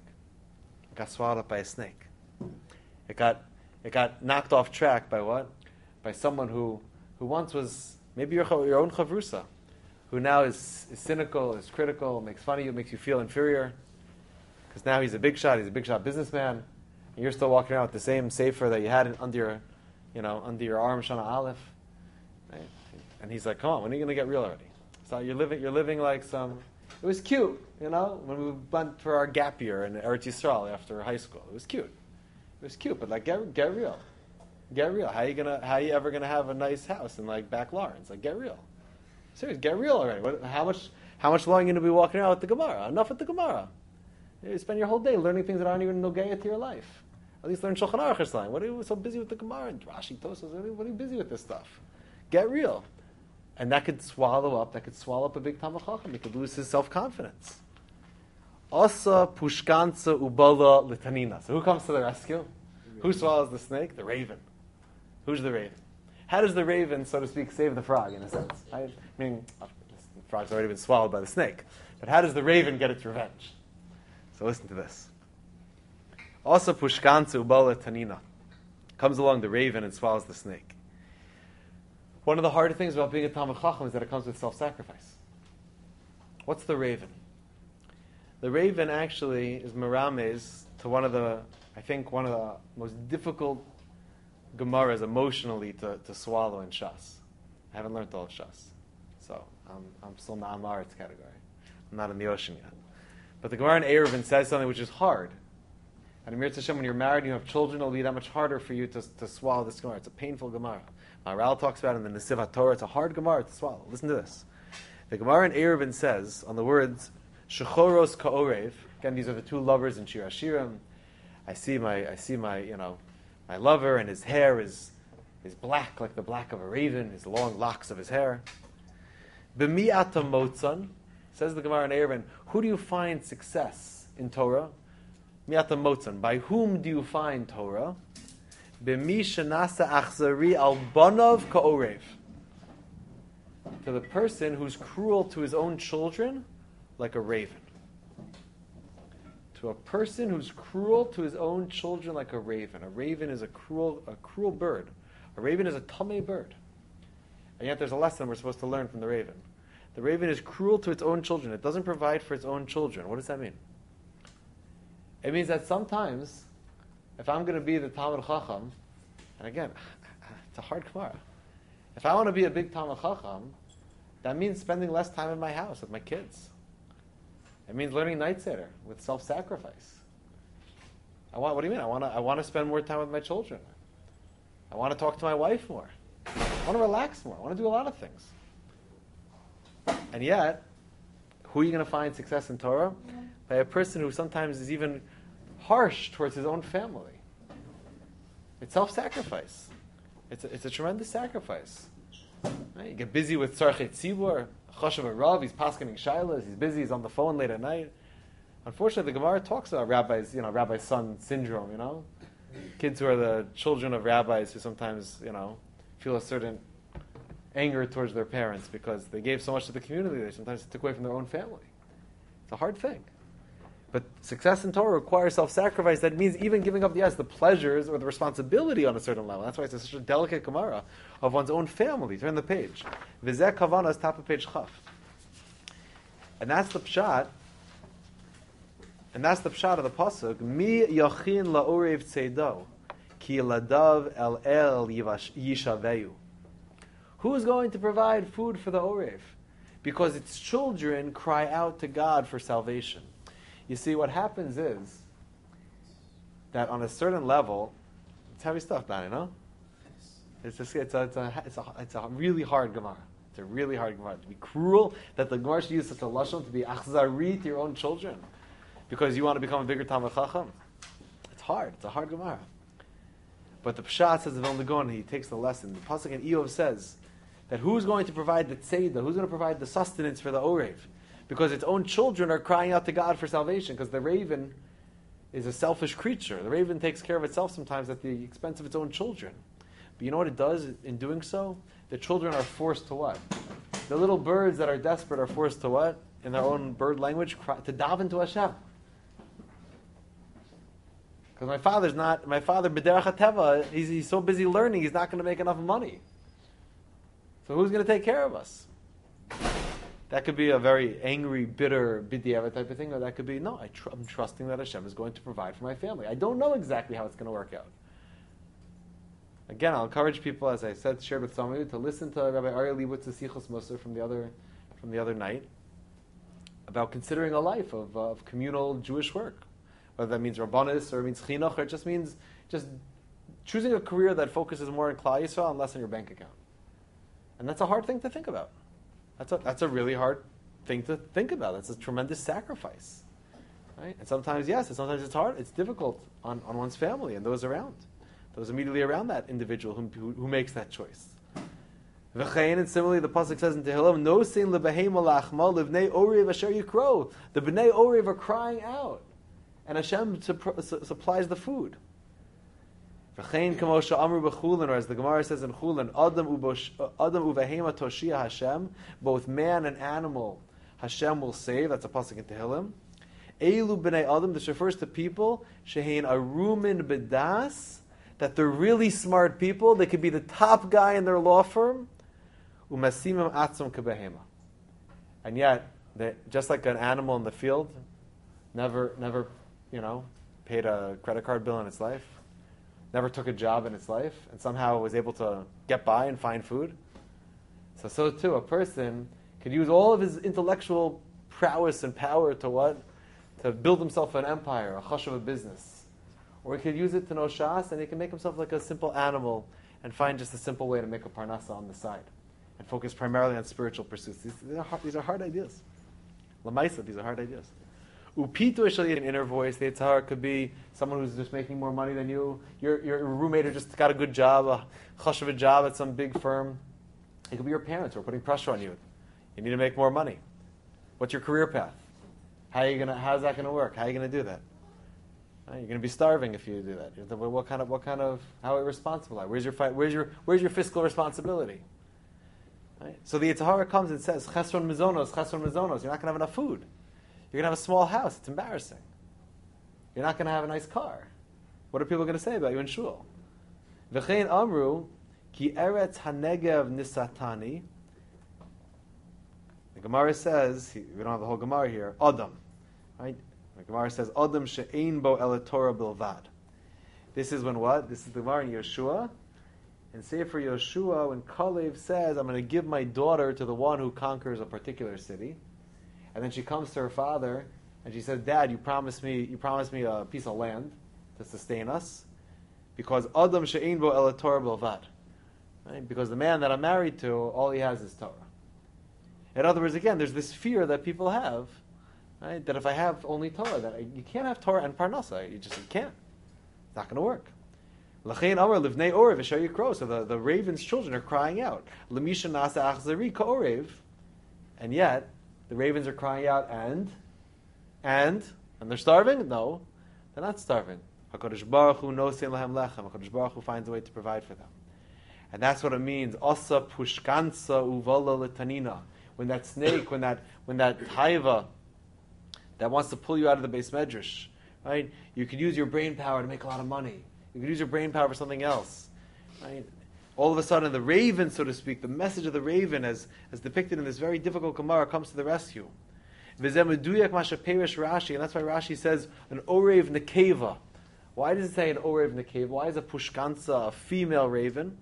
A: It got knocked off track by what? By someone who once was maybe your own chavrusa, who now is cynical, is critical, makes fun of you, makes you feel inferior. Because now he's a big shot businessman, and you're still walking around with the same sefer that you had under your arm, Shana Aleph. Right? And he's like, come on, when are you going to get real already? So you're living like some... It was cute, when we went for our gap year in Eretz Yisrael after high school. It was cute, but like, get real. Get real. How are you ever gonna have a nice house in like back Lawrence? Like, get real. Seriously, get real already. How much longer are you gonna be walking around with the Gemara? Enough with the Gemara. You spend your whole day learning things that aren't even nogaya to your life. At least learn Shulchan Aruch or something. What are you so busy with the Gemara and Rashi, Tosafos? What are you busy with this stuff? Get real. And that could swallow up a big Talmid Chacham. He could lose his self-confidence. Asa pushkanza ubala litanina. So who comes to the rescue? Who swallows the snake? The raven. Who's the raven? How does the raven, so to speak, save the frog, in a sense? I mean, the frog's already been swallowed by the snake. But how does the raven get its revenge? So listen to this. Asa pushkanza ubala litanina. Comes along the raven and swallows the snake. One of the hard things about being a Talmid Chacham is that it comes with self-sacrifice. What's the raven? The raven actually is Merames to one of the most difficult Gemaras emotionally to swallow in Shas. I haven't learned all of Shas, so I'm still in the Amaretz category. I'm not in the ocean yet. But the Gemara in Eruvin says something which is hard. And Amir Hashem, when you're married and you have children, it'll be that much harder for you to swallow this Gemara. It's a painful Gemara. Maharal talks about it in the Nesiv HaTorah. It's a hard Gemara to swallow. Listen to this. The Gemara in Eruvin says, on the words, Shechoros Ka'orev, again, these are the two lovers in Shir Hashirim. I see my lover, and his hair is black like the black of a raven, his long locks of his hair. B'mi'ata motzan, says the Gemara in Eruvin, who do you find success in Torah? Mi'ata motzan, by whom do you find Torah? B'mi shenasa achzari al banav ka'orev, to the person who's cruel to his own children like a raven. To a person who's cruel to his own children like a raven. A raven is a cruel bird. A raven is a tamei bird. And yet there's a lesson we're supposed to learn from the raven. The raven is cruel to its own children. It doesn't provide for its own children. What does that mean? It means that sometimes, if I'm going to be the Talmid Chacham, and again, it's a hard Gemara. If I want to be a big Talmid Chacham, that means spending less time in my house with my kids. It means learning Night Seder with self-sacrifice. What do you mean? I want to spend more time with my children. I want to talk to my wife more. I want to relax more. I want to do a lot of things. And yet, who are you going to find success in Torah? By a person who sometimes is even harsh towards his own family. It's self-sacrifice. It's a tremendous sacrifice. Right? You get busy with Tzarchei Tzibur, Choshev Rav, he's paskening shaylas, he's busy, he's on the phone late at night. Unfortunately, the Gemara talks about rabbi's son syndrome, Kids who are the children of rabbis who sometimes, feel a certain anger towards their parents because they gave so much to the community, they sometimes took away from their own family. It's a hard thing. But success in Torah requires self-sacrifice. That means even giving up, the pleasures or the responsibility on a certain level. That's why it's such a delicate Gemara of one's own family. Turn the page. V'zeh kavana is top of page chaf. And that's the pshat. And that's the pshat of the pasuk. Mi yachin la'orev tzeido, ki ladav el yishaveyu. Who is going to provide food for the orev? Because its children cry out to God for salvation. You see, what happens is that on a certain level, it's heavy stuff, Danny, no? It's a really hard Gemara. It's a really hard Gemara. To be cruel, that the Gemara should use such a lashon, to be achzari to your own children, because you want to become a bigger Talmid Chacham. It's hard. It's a hard Gemara. But the Pshat says of Vilna Gaon, he takes the lesson. The pasuk in Eov says that who's going to provide the tzeidah, who's going to provide the sustenance for the orev? Because its own children are crying out to God for salvation, because the raven is a selfish creature. The raven takes care of itself sometimes at the expense of its own children. But you know what it does in doing so? The children are forced to what? The little birds that are desperate are forced to what? In their own bird language, to daven to Hashem. Because my father, B'derech HaTeva, he's so busy learning, he's not going to make enough money. So who's going to take care of us? That could be a very angry, bitter, b'diavad type of thing, or that could be, no, I'm trusting that Hashem is going to provide for my family. I don't know exactly how it's going to work out. Again, I'll encourage people, as I shared with some of you, to listen to Rabbi Aryeh Leibowitz's Sichos Musar from the other night, about considering a life of communal Jewish work. Whether that means Rabbanis, or it means Chinuch, or it just means choosing a career that focuses more on Klal Yisrael and less on your bank account. And that's a hard thing to think about. That's a really hard thing to think about. That's a tremendous sacrifice, right? And sometimes, sometimes it's hard. It's difficult on one's family and those immediately around that individual who makes that choice. And similarly, the pasuk says in Tehillim, "No sin lebehema lachma livnei orev asher yikro." The bnei orev are crying out, and Hashem supplies the food. Or as the Gemara says in Chulin, Adam uvehema toshia Hashem, both man and animal Hashem will save. That's a pasuk in Tehillim. Eilu b'nei Adam, this refers to people, shehein arumin b'das, that they're really smart people. They could be the top guy in their law firm. Umasimim atzum kebehema. And yet, just like an animal in the field, never, paid a credit card bill in its life, never took a job in its life, and somehow was able to get by and find food. So too, a person could use all of his intellectual prowess and power to what? To build himself an empire, a chush of a business. Or he could use it to know shas, and he can make himself like a simple animal and find just a simple way to make a parnasa on the side and focus primarily on spiritual pursuits. These are hard ideas. Lamaisa, these are hard ideas. Upito an inner voice. The Yitzhar could be someone who's just making more money than you. Your roommate who just got a good job, a chush of a job at some big firm. It could be your parents who are putting pressure on you. You need to make more money. What's your career path? How's that gonna work? How are you gonna do that? Right? You're gonna be starving if you do that. What kind of how irresponsible are you? Where's your fiscal responsibility? Right? So the Yitzhara comes and says, Chesron mizonos, you're not gonna have enough food. You're gonna have a small house, it's embarrassing. You're not gonna have a nice car. What are people gonna say about you in shul? V'chein amru, ki eretz hanegev nisatani. The Gemara says, we don't have the whole Gemara here, Adam. Right? The Gemara says, Adam she'ein bo el Torah bilvad. This is when what? This is the Gemara in Yeshua. And Sefer Yeshua, when Kalev says, I'm going to give my daughter to the one who conquers a particular city. And then she comes to her father, and she says, Dad, you promised me a piece of land to sustain us. Because Adam she'ein bo el Torah bilvad. Right? Because the man that I'm married to, all he has is Torah. In other words, again, there's this fear that people have, right? That if I have only Torah, you can't have Torah and Parnasa. You can't. It's not going to work. L'chein amar livnei orev v'shar yikro. So the raven's children are crying out. L'misha nasa achzari ka'orev. And yet, the ravens are crying out, and they're starving? No, they're not starving. HaKadosh Baruch Hu nosein lahem lechem. HaKadosh Baruch Hu finds a way to provide for them. And that's what it means. Asa pushkansa uvala letanina. When that snake, when that taiva that wants to pull you out of the base medrash, right? You could use your brain power to make a lot of money. You could use your brain power for something else, right? All of a sudden, the raven, so to speak, the message of the raven, as depicted in this very difficult Gemara, comes to the rescue. Rashi, and that's why Rashi says an orev nekeva. Why does it say an orev nekeva? Why is a pushkansa a female raven?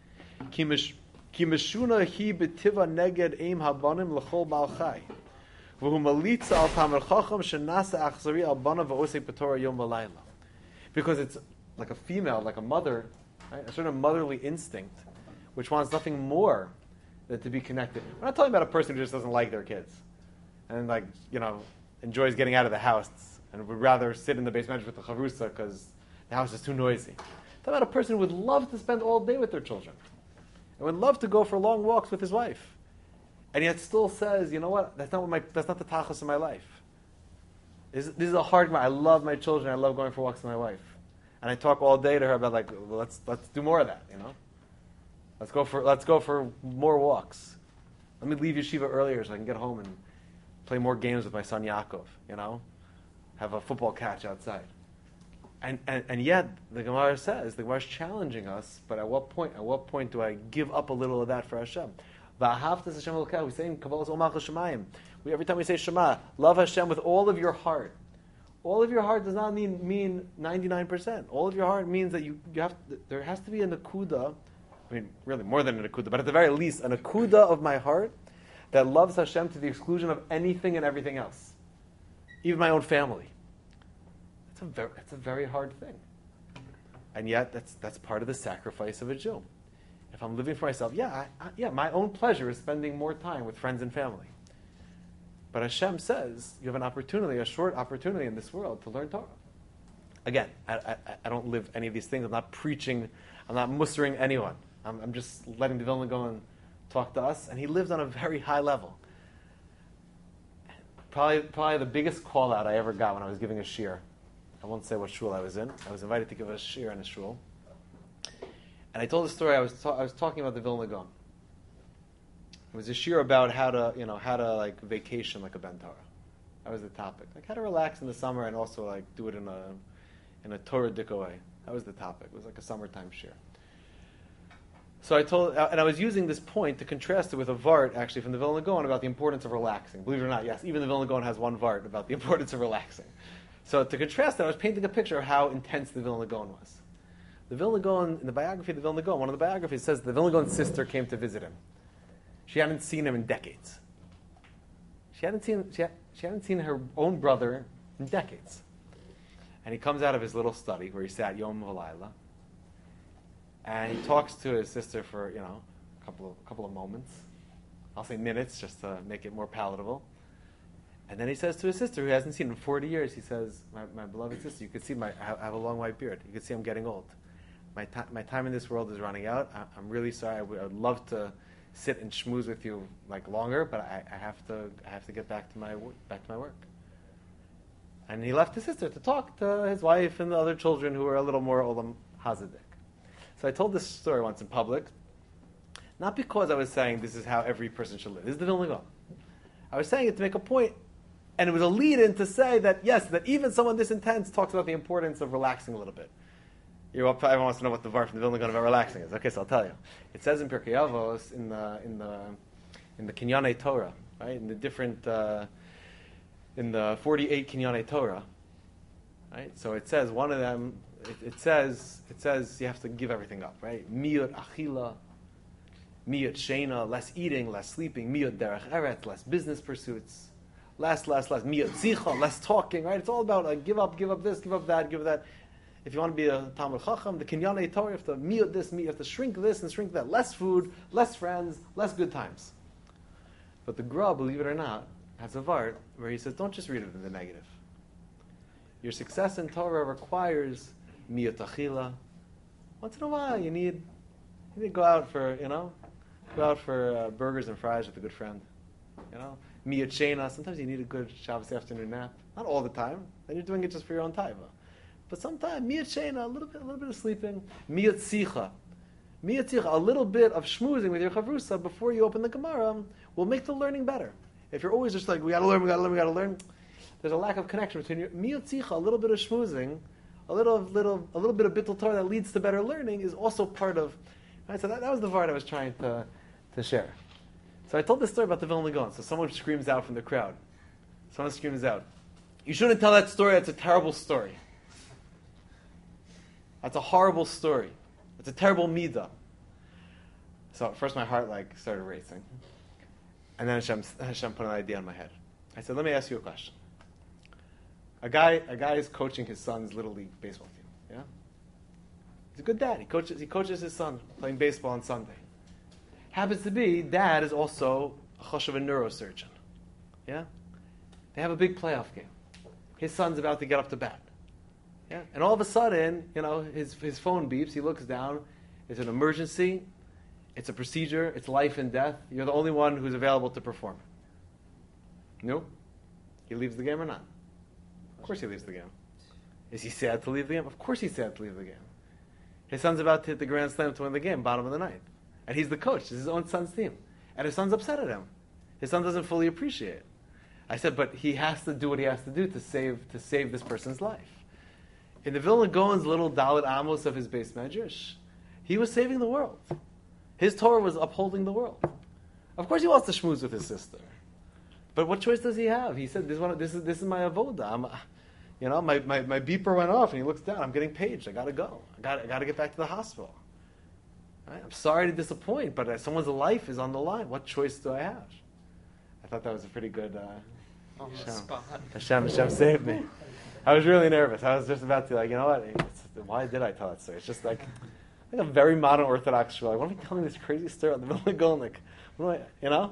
A: Kimeshuna hi betiva neged aim habanim lechol balchai, v'hu malitza al tamer chacham shenasa achzari al bana v'osei b'torah yom v'layla. Because it's like a female, like a mother, right? A certain motherly instinct, which wants nothing more than to be connected. We're not talking about a person who just doesn't like their kids, and enjoys getting out of the house, and would rather sit in the basement with the chavrusa because the house is too noisy. We're talking about a person who would love to spend all day with their children. And would love to go for long walks with his wife, and yet still says, you know what? That's not the tachlis of my life. This is a hard. I love my children. I love going for walks with my wife, and I talk all day to her about let's do more of that. Let's go for more walks. Let me leave yeshiva earlier so I can get home and play more games with my son Yaakov. Have a football catch outside. And yet, the Gemara says, the Gemara is challenging us, but at what point do I give up a little of that for Hashem? We say in Kabbalah's Omach Shemayim, every time we say Shema, love Hashem with all of your heart. All of your heart does not mean 99%. All of your heart means that there has to be a nakuda, really more than a nakuda, but at the very least, a nakuda of my heart that loves Hashem to the exclusion of anything and everything else. Even my own family. That's a very hard thing. And yet, that's part of the sacrifice of a Jew. If I'm living for myself, my own pleasure is spending more time with friends and family. But Hashem says you have an opportunity, a short opportunity in this world to learn Torah. Again, I don't live any of these things. I'm not preaching. I'm not mustering anyone. I'm just letting the Vilna go and talk to us. And he lives on a very high level. Probably the biggest call out I ever got when I was giving a shiur. I won't say what shul I was in. I was invited to give a shiur in a shul. And I told the story. I was talking about the Vilna Gaon. It was a shiur about how to vacation like a Ben Torah. That was the topic. How to relax in the summer and also do it in a Torah-dika way. That was the topic. It was like a summertime shir. So I was using this point to contrast it with a vart, actually, from the Vilna Gaon about the importance of relaxing. Believe it or not, yes, even the Vilna Gaon has one vart about the importance of relaxing. So to contrast that, I was painting a picture of how intense the Vilna Gaon was. The Vilna Gaon, in the biography of the Vilna Gaon, one of the biographies says the Vilna Gaon's sister came to visit him. She hadn't seen him in decades. She hadn't seen her own brother in decades. And he comes out of his little study where he sat Yom V'Layla, and he talks to his sister for, a couple of moments. I'll say minutes just to make it more palatable. And then he says to his sister, who hasn't seen him in 40 years, he says, my beloved sister, you can see I have a long white beard. You can see I'm getting old. My time in this world is running out. I'm really sorry. I would love to sit and schmooze with you longer, but I have to get back to my work. And he left his sister to talk to his wife and the other children who were a little more olam hazadik. So I told this story once in public, not because I was saying this is how every person should live. This is the Vilna Gaon. I was saying it to make a point, and it was a lead-in to say that, yes, that even someone this intense talks about the importance of relaxing a little bit. Everyone wants to know what the var from the Vilna Gaon about relaxing is. Okay, so I'll tell you. It says in Pirkei Avos, in the Kinyanei Torah, right? In the different, in the 48 Kinyanei Torah, right? So it says one of them. It says you have to give everything up, right? Miyut achila, miyut sheina, less eating, less sleeping. Miyut derech eretz, less business pursuits. Less. Miyut zicha, less talking, right? It's all about give up this, give up that, give that. If you want to be a Talmud Chacham, the Kinyanei Torah, you have to miyut this, you have to shrink this and shrink that. Less food, less friends, less good times. But the Gra, believe it or not, has a vart where he says, don't just read it in the negative. Your success in Torah requires miyut achila. Once in a while, you need to go out for burgers and fries with a good friend. Miyut sheina. Sometimes you need a good Shabbos afternoon nap. Not all the time. Then you're doing it just for your own taiva. But sometimes miyut sheina, a little bit of sleeping. Miyut sicha, a little bit of schmoozing with your chavrusa before you open the Gemara will make the learning better. If you're always just we gotta learn, there's a lack of connection between your miyut sicha, a little bit of schmoozing. A little bit of bittul Torah that leads to better learning is also part of. Right, so that was the part I was trying to share. So I told this story about the Vilna Gaon. So someone screams out from the crowd. Someone screams out, "You shouldn't tell that story. That's a terrible story. That's a horrible story. It's a terrible midah." So at first my heart started racing, and then Hashem put an idea in my head. I said, "Let me ask you a question." A guy is coaching his son's little league baseball team. Yeah, he's a good dad. He coaches his son playing baseball on Sunday. Happens to be dad is also a choshev, a neurosurgeon. Yeah, they have a big playoff game. His son's about to get up to bat. Yeah, and all of a sudden, his phone beeps. He looks down. It's an emergency. It's a procedure. It's life and death. You're the only one who's available to perform. No, he leaves the game or not? Of course he leaves the game. Is he sad to leave the game? Of course he's sad to leave the game. His son's about to hit the grand slam to win the game, bottom of the ninth. And he's the coach. It's his own son's team. And his son's upset at him. His son doesn't fully appreciate it. I said, but he has to do what he has to do to save this person's life. In the Vilna Gaon's little Dalit Amos of his base medrash, he was saving the world. His Torah was upholding the world. Of course he wants to schmooze with his sister. But what choice does he have? He said, this is my avoda. My beeper went off, and he looks down. I'm getting paged. I got to go. I got to get back to the hospital. Right? I'm sorry to disappoint, but someone's life is on the line. What choice do I have? I thought that was a pretty good.
B: On the spot.
A: Hashem saved me. I was really nervous. I was just about to why did I tell that story? It's just like a very modern Orthodox shul. What am I telling this crazy story on the Vilna Gaon? What am I,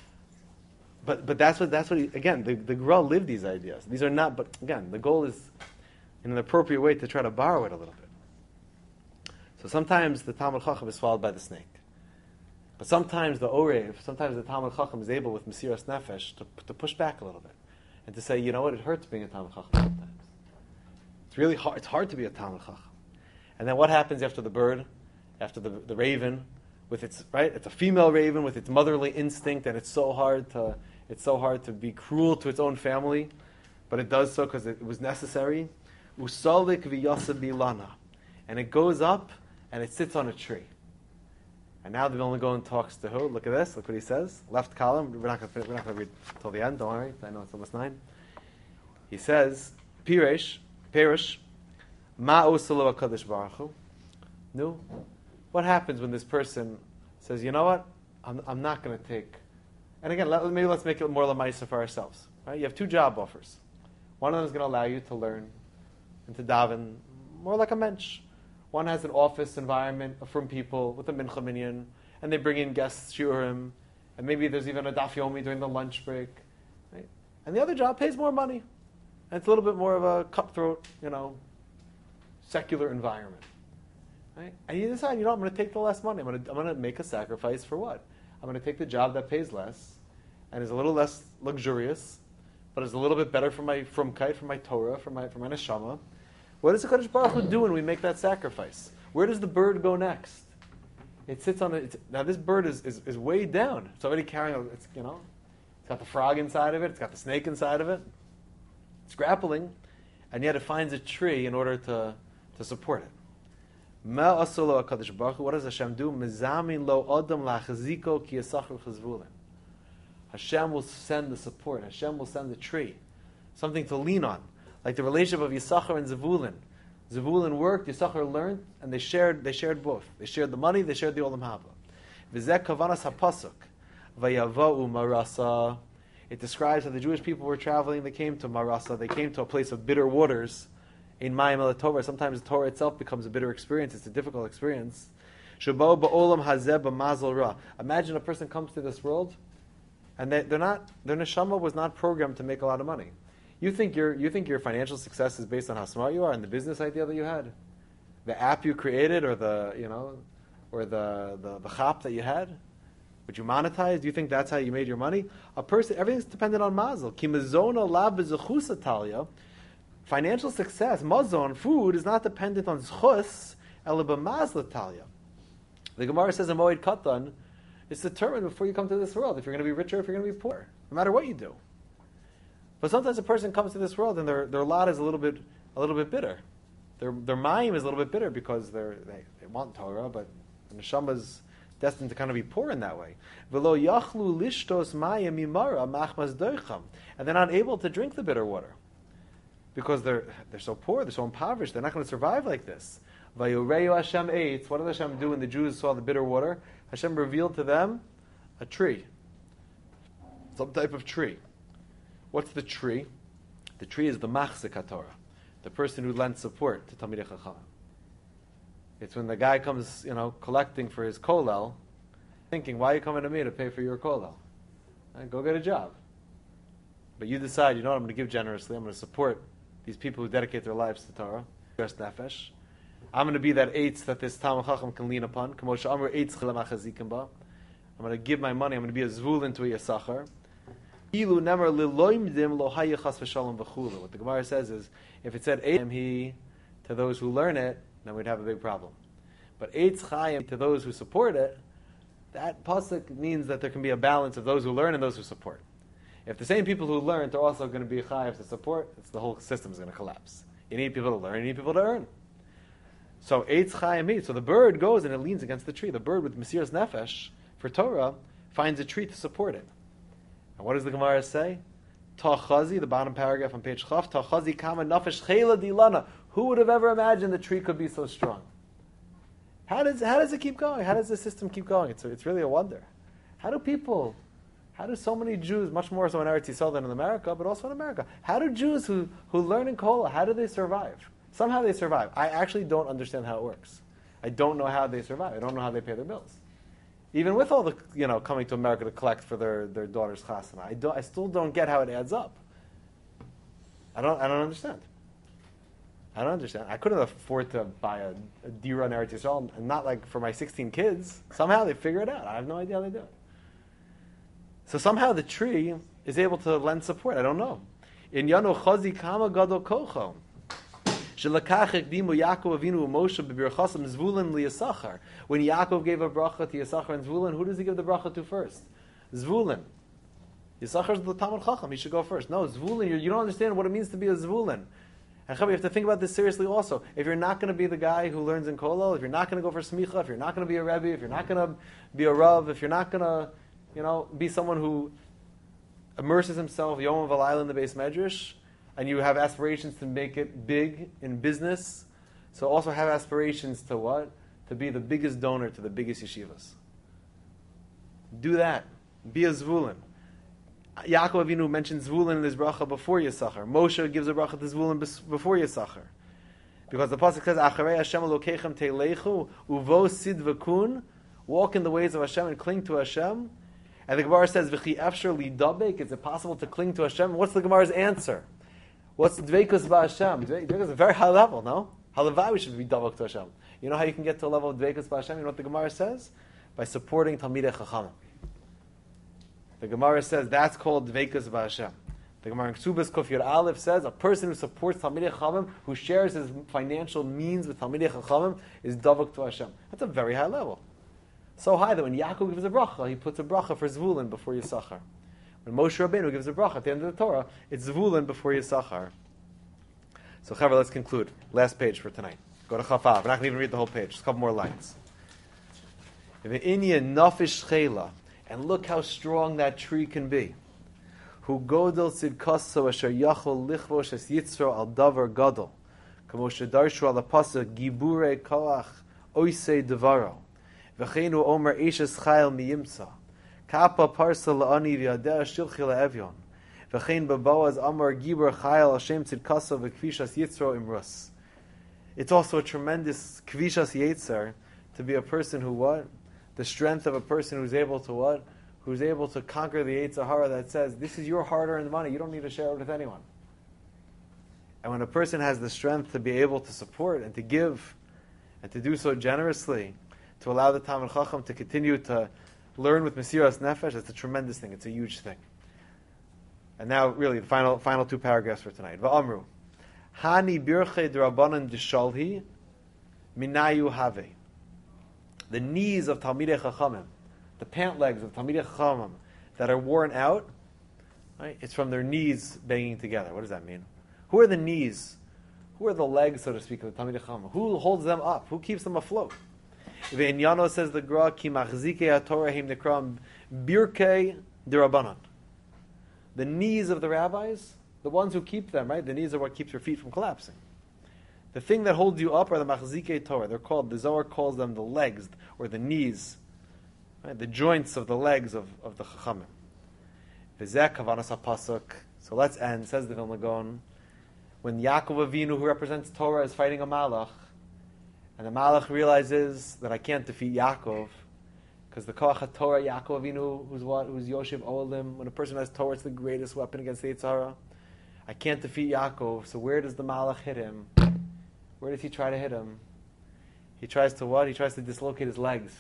A: But that's what he, again, the Gra lived these ideas. These are not, but again, the goal is in an appropriate way to try to borrow it a little bit. So sometimes the Talmud Chacham is swallowed by the snake. But sometimes the Talmud Chacham is able with Mesiras Nefesh to push back a little bit. And to say, you know what, it hurts being a Talmud Chacham sometimes. It's really hard. It's hard to be a Talmud Chacham. And then what happens after the bird, after the raven, with its, right? It's a female raven with its motherly instinct, and it's so hard to be cruel to its own family, but it does so because it was necessary. Usalik v'yasa bilana, and it goes up, and it sits on a tree. And now the Vilna Gaon talks to who? Look at this. Look what he says. Left column. We're not going to read till the end. Don't worry. I know it's almost 9. He says, Pirush, Ma Usalo HaKadosh Baruch Hu. No. What happens when this person says, you know what? I'm not going to take. And again, maybe let's make it more lamaisa for ourselves. Right? You have 2 job offers. One of them is going to allow you to learn and to daven more like a mensch. One has an office environment from people with a mincha minyan, and they bring in guests, shiurim, and maybe there's even a daf yomi during the lunch break. Right? And the other job pays more money. And it's a little bit more of a cutthroat, secular environment. Right? And you decide, I'm going to take the less money. I'm going to make a sacrifice for what? I'm going to take the job that pays less, and is a little less luxurious, but is a little bit better for my frumkeit, for my Torah, for my neshama. What does the Kadosh Baruch Hu do when we make that sacrifice? Where does the bird go next? It sits on it. Now this bird is weighed down. It's already carrying. It's got the frog inside of it. It's got the snake inside of it. It's grappling, and yet it finds a tree in order to support it. What does Hashem do? Hashem will send the support. Hashem will send the tree, something to lean on. Like the relationship of Yisachar and Zevulun. Zevulun worked, Yisachar learned, and they shared both. They shared the money, they shared the Olam Haba. V'zeh kavanas hapasuk, vayavau marasa. It describes how the Jewish people were traveling. They came to Marasa. They came to a place of bitter waters. In Mayim el Torah, sometimes the Torah itself becomes a bitter experience. It's a difficult experience. Shabo ba'olam hazeh b'mazal ra. Imagine a person comes to this world, and their neshama was not programmed to make a lot of money. You think your financial success is based on how smart you are and the business idea that you had, the app you created, or the chap that you had, which you monetized. Do you think that's how you made your money? A person, everything's dependent on mazel. Ki mezona la b'zechusa talia. Financial success, mazon, food, is not dependent on zchus, ela b'mazla talia. The Gemara says in Moed Katan, it's determined before you come to this world if you're going to be richer, if you're going to be poor, no matter what you do. But sometimes a person comes to this world and their lot is a little bit bitter. Their mayim is a little bit bitter because they want Torah, but the neshama is destined to kind of be poor in that way. V'lo yachlu lishtos mayim mimara machmas doicham, and they're not able to drink the bitter water because they're so poor, they're so impoverished, they're not going to survive like this. Vayureu Hashem eitz. What did Hashem do when the Jews saw the bitter water? Hashem revealed to them a tree, some type of tree. What's the tree? The tree is the machzik HaTorah, the person who lends support to Talmidei Chachamim. It's when the guy comes, collecting for his kollel, thinking, why are you coming to me to pay for your kollel? Right, go get a job. But you decide, I'm going to give generously, I'm going to support these people who dedicate their lives to Torah, nefesh. I'm going to be that eitz that this Talmid Chacham can lean upon. I'm going to give my money, I'm going to be a zvulin to a yisachar. What the Gemara says is, if it said Eitz to those who learn it, then we'd have a big problem. But Eitz Chayim to those who support it, that pasuk means that there can be a balance of those who learn and those who support. If the same people who learned are also going to be Chayim to support, the whole system is going to collapse. You need people to learn, you need people to earn. So Eitz Chayim, so the bird goes and it leans against the tree. The bird with Mesiras Nefesh for Torah finds a tree to support it. And what does the Gemara say? Tachazi, the bottom paragraph on page Chaf, Tachazi kama nafesh chela dilana. Who would have ever imagined the tree could be so strong? How does it keep going? How does the system keep going? It's really a wonder. How do so many Jews, much more so in Eretz Yisrael than in America, but also in America, how do Jews who learn in Kola, how do they survive? Somehow they survive. I actually don't understand how it works. I don't know how they survive. I don't know how they pay their bills. Even with all the, coming to America to collect for their daughter's chasana, I still don't get how it adds up. I don't understand. I don't understand. I couldn't afford to buy a dira in Eretz Yisrael, and not like for my 16 kids. Somehow they figure it out. I have no idea how they do it. So somehow the tree is able to lend support. I don't know. In Yano Chazi Kama Gadol Kocho. When Yaakov gave a bracha to Yisachar and Zvulun, who does he give the bracha to first? Zvulun. Yisachar is the Talmid Chacham. He should go first. No, Zvulun. You don't understand what it means to be a Zvulun. And you have to think about this seriously also. If you're not going to be the guy who learns in Kollel, if you're not going to go for smicha, if you're not going to be a Rebbe, if you're not going to be a Rav, if you're not going to, be someone who immerses himself Yom V'Layla in the Beis Medrash, and you have aspirations to make it big in business, so also have aspirations to what? To be the biggest donor to the biggest yeshivas. Do that. Be a Zvulun. Yaakov Avinu mentions Zvulun in his bracha before Yisachar. Moshe gives a bracha to Zvulun before Yisachar. Because the pasuk says, Acharei Hashem Elokechem teilechu uvo sid v'kun, walk in the ways of Hashem and cling to Hashem. And the Gemara says, V'chi efshar lidabek, is it possible to cling to Hashem? What's the Gemara's answer? What's Dveikus ba'Hashem? Dveikus is a very high level, no? Halavai we should be dabak to Hashem. You know how you can get to a level of Dveikus ba'Hashem? You know what the Gemara says? By supporting Talmidei Chachamim. The Gemara says that's called Dveikus ba'Hashem. The Gemara in Ksubas Kuf Yud Aleph says a person who supports Talmidei Chachamim, who shares his financial means with Talmidei Chachamim, is davak to Hashem. That's a very high level. So high that when Yaakov gives a bracha, he puts a bracha for Zvulun before Yisachar. When Moshe Rabbeinu gives a bracha at the end of the Torah, it's Zvulun before Yisachar. So, Chaver, let's conclude. Last page for tonight. Go to Chaf Av. We're not going to even read the whole page. Just a couple more lines. Nafish chela, and look how strong that tree can be. Hu godel tzidkaso asher yachol lichvosh es yitzro al davar gadol, kamo shedarshu al apasa gibure koach oisei devaro, v'cheinu omer eshes chayil miyimsa, kapa parsa la'ani v'yadeh shilchi la'evyon, v'chein baboaz amar gibur chayil Hashem tzidkaso v'kvishas yitzro imrus. It's also a tremendous kvishas yetzer to be a person who what? The strength of a person who's able to what? Who's able to conquer the Yetzer Hara that says, this is your hard-earned money, you don't need to share it with anyone. And when a person has the strength to be able to support and to give, and to do so generously, to allow the Talmid Chacham to continue to learn with Mesiras Nefesh, it's a tremendous thing, it's a huge thing. And now, really, the final two paragraphs for tonight. Va'amru, Hani birche d'Rabbanan d'Shalhi, minayu have. The knees of Talmidei Chachamim, the pant legs of Talmidei Chachamim that are worn out, right? It's from their knees banging together. What does that mean? Who are the knees? Who are the legs, so to speak, of the Talmidei Chachamim? Who holds them up? Who keeps them afloat? Ve'Inyano says the Gra, Ki machzikei haTorah him nekram birkei d'Rabbanan. The knees of the rabbis, the ones who keep them, right? The knees are what keeps your feet from collapsing. The thing that holds you up are the machzikei Torah. They're called, the Zohar calls them the legs, or the knees, right? The joints of the legs of the Chachamim. V'zeh kavanas hapasuk. So let's end, says the Vilna Gaon, when Yaakov Avinu, who represents Torah, is fighting a Malach, and the Malach realizes that I can't defeat Yaakov, because the Koach HaTorah, Yaakov Avinu, who's what? Who's Yoshev Olim. When a person has Torah, it's the greatest weapon against the Yetzer Hara. I can't defeat Yaakov, so where does the Malach hit him? Where does he try to hit him? He tries to what? He tries to dislocate his legs.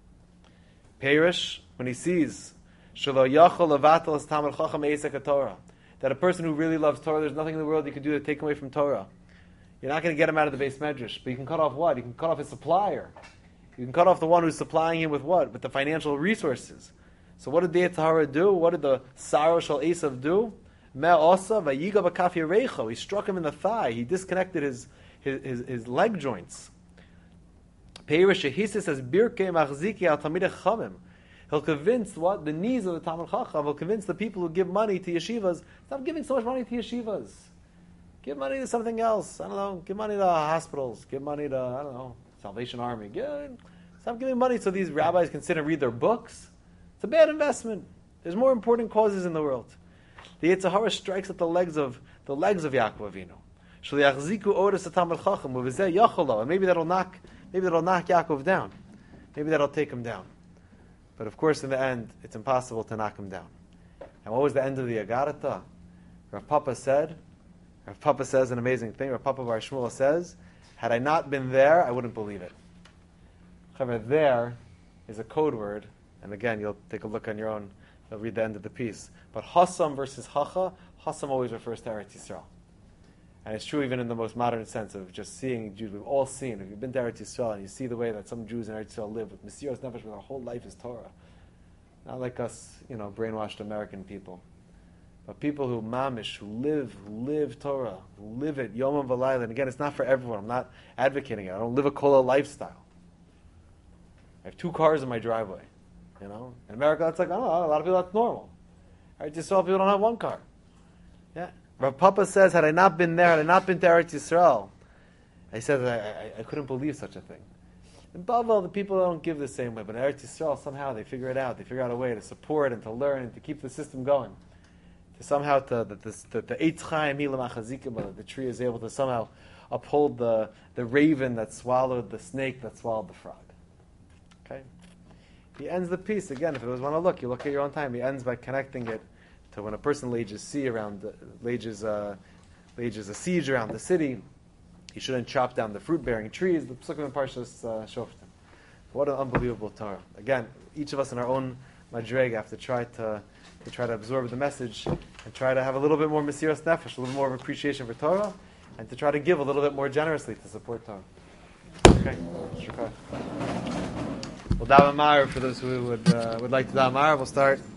A: Perish, when he sees Shelo Yachol Levatel Es Talmid Chacham Eisek HaTorah, that a person who really loves Torah, there's nothing in the world you can do to take away from Torah. You're not going to get him out of the Beis Medrash, but you can cut off what? You can cut off his supplier. You can cut off the one who's supplying him with what? With the financial resources. So what did the Yetzer Hara do? What did the Saro Shel Esav do? Me'osa vayiga b'kaf yareicho. He struck him in the thigh. He disconnected his leg joints. Peirish Shehisis says birkei machziki al Talmidei Chachamim. He'll convince what? The knees of the Talmid Chacham. He'll convince the people who give money to yeshivas, stop giving so much money to yeshivas. Give money to something else. I don't know. Give money to hospitals. Give money to, I don't know, Salvation Army. Stop giving money so these rabbis can sit and read their books. It's a bad investment. There's more important causes in the world. The Yetzer Hara strikes at the legs of Yaakov Avinu. And maybe that'll knock Yaakov down. Maybe that'll take him down. But of course, in the end, it's impossible to knock him down. And what was the end of the Agarata? Rav Papa says an amazing thing. Rav Papa Bar Shmuel says, had I not been there, I wouldn't believe it. However, there is a code word, and again, you'll take a look on your own, you'll read the end of the piece. But Hassam versus Hacha, Hassam always refers to Eretz Yisrael. And it's true even in the most modern sense of just seeing Jews. We've all seen, if you've been to Eretz Yisrael and you see the way that some Jews in Eretz Yisrael live with Mesiras Nefesh, where their whole life is Torah. Not like us, brainwashed American people. But people who mamish, who live Torah, who live it, Yom V'Layla. And again, it's not for everyone. I'm not advocating it. I don't live a kollel lifestyle. I have 2 cars in my driveway. You know, in America, that's like, I don't know, a lot of people that's normal. Eretz Yisrael, people don't have 1 car. Yeah. Rav Papa says, had I not been there, had I not been to Eretz Yisrael, I said I couldn't believe such a thing. In Bavel, the people don't give the same way, but in Eretz Yisrael, somehow they figure it out. They figure out a way to support and to learn and to keep the system going. To somehow, the Eitz Chaim, the tree is able to somehow uphold the raven that swallowed the snake that swallowed the frog. Okay? He ends the piece, again, if you want to look, you look at your own time. He ends by connecting it to when a person lages a siege around the city. He shouldn't chop down the fruit-bearing trees. The Psukim in Parshas Shoftim. What an unbelievable Torah! Again, each of us in our own madrega have to try to absorb the message and try to have a little bit more mesiras nefesh, a little more of appreciation for Torah, and to try to give a little bit more generously to support Torah. Okay, we'll daven Ma'ariv for those who would like to daven Ma'ariv. We'll start.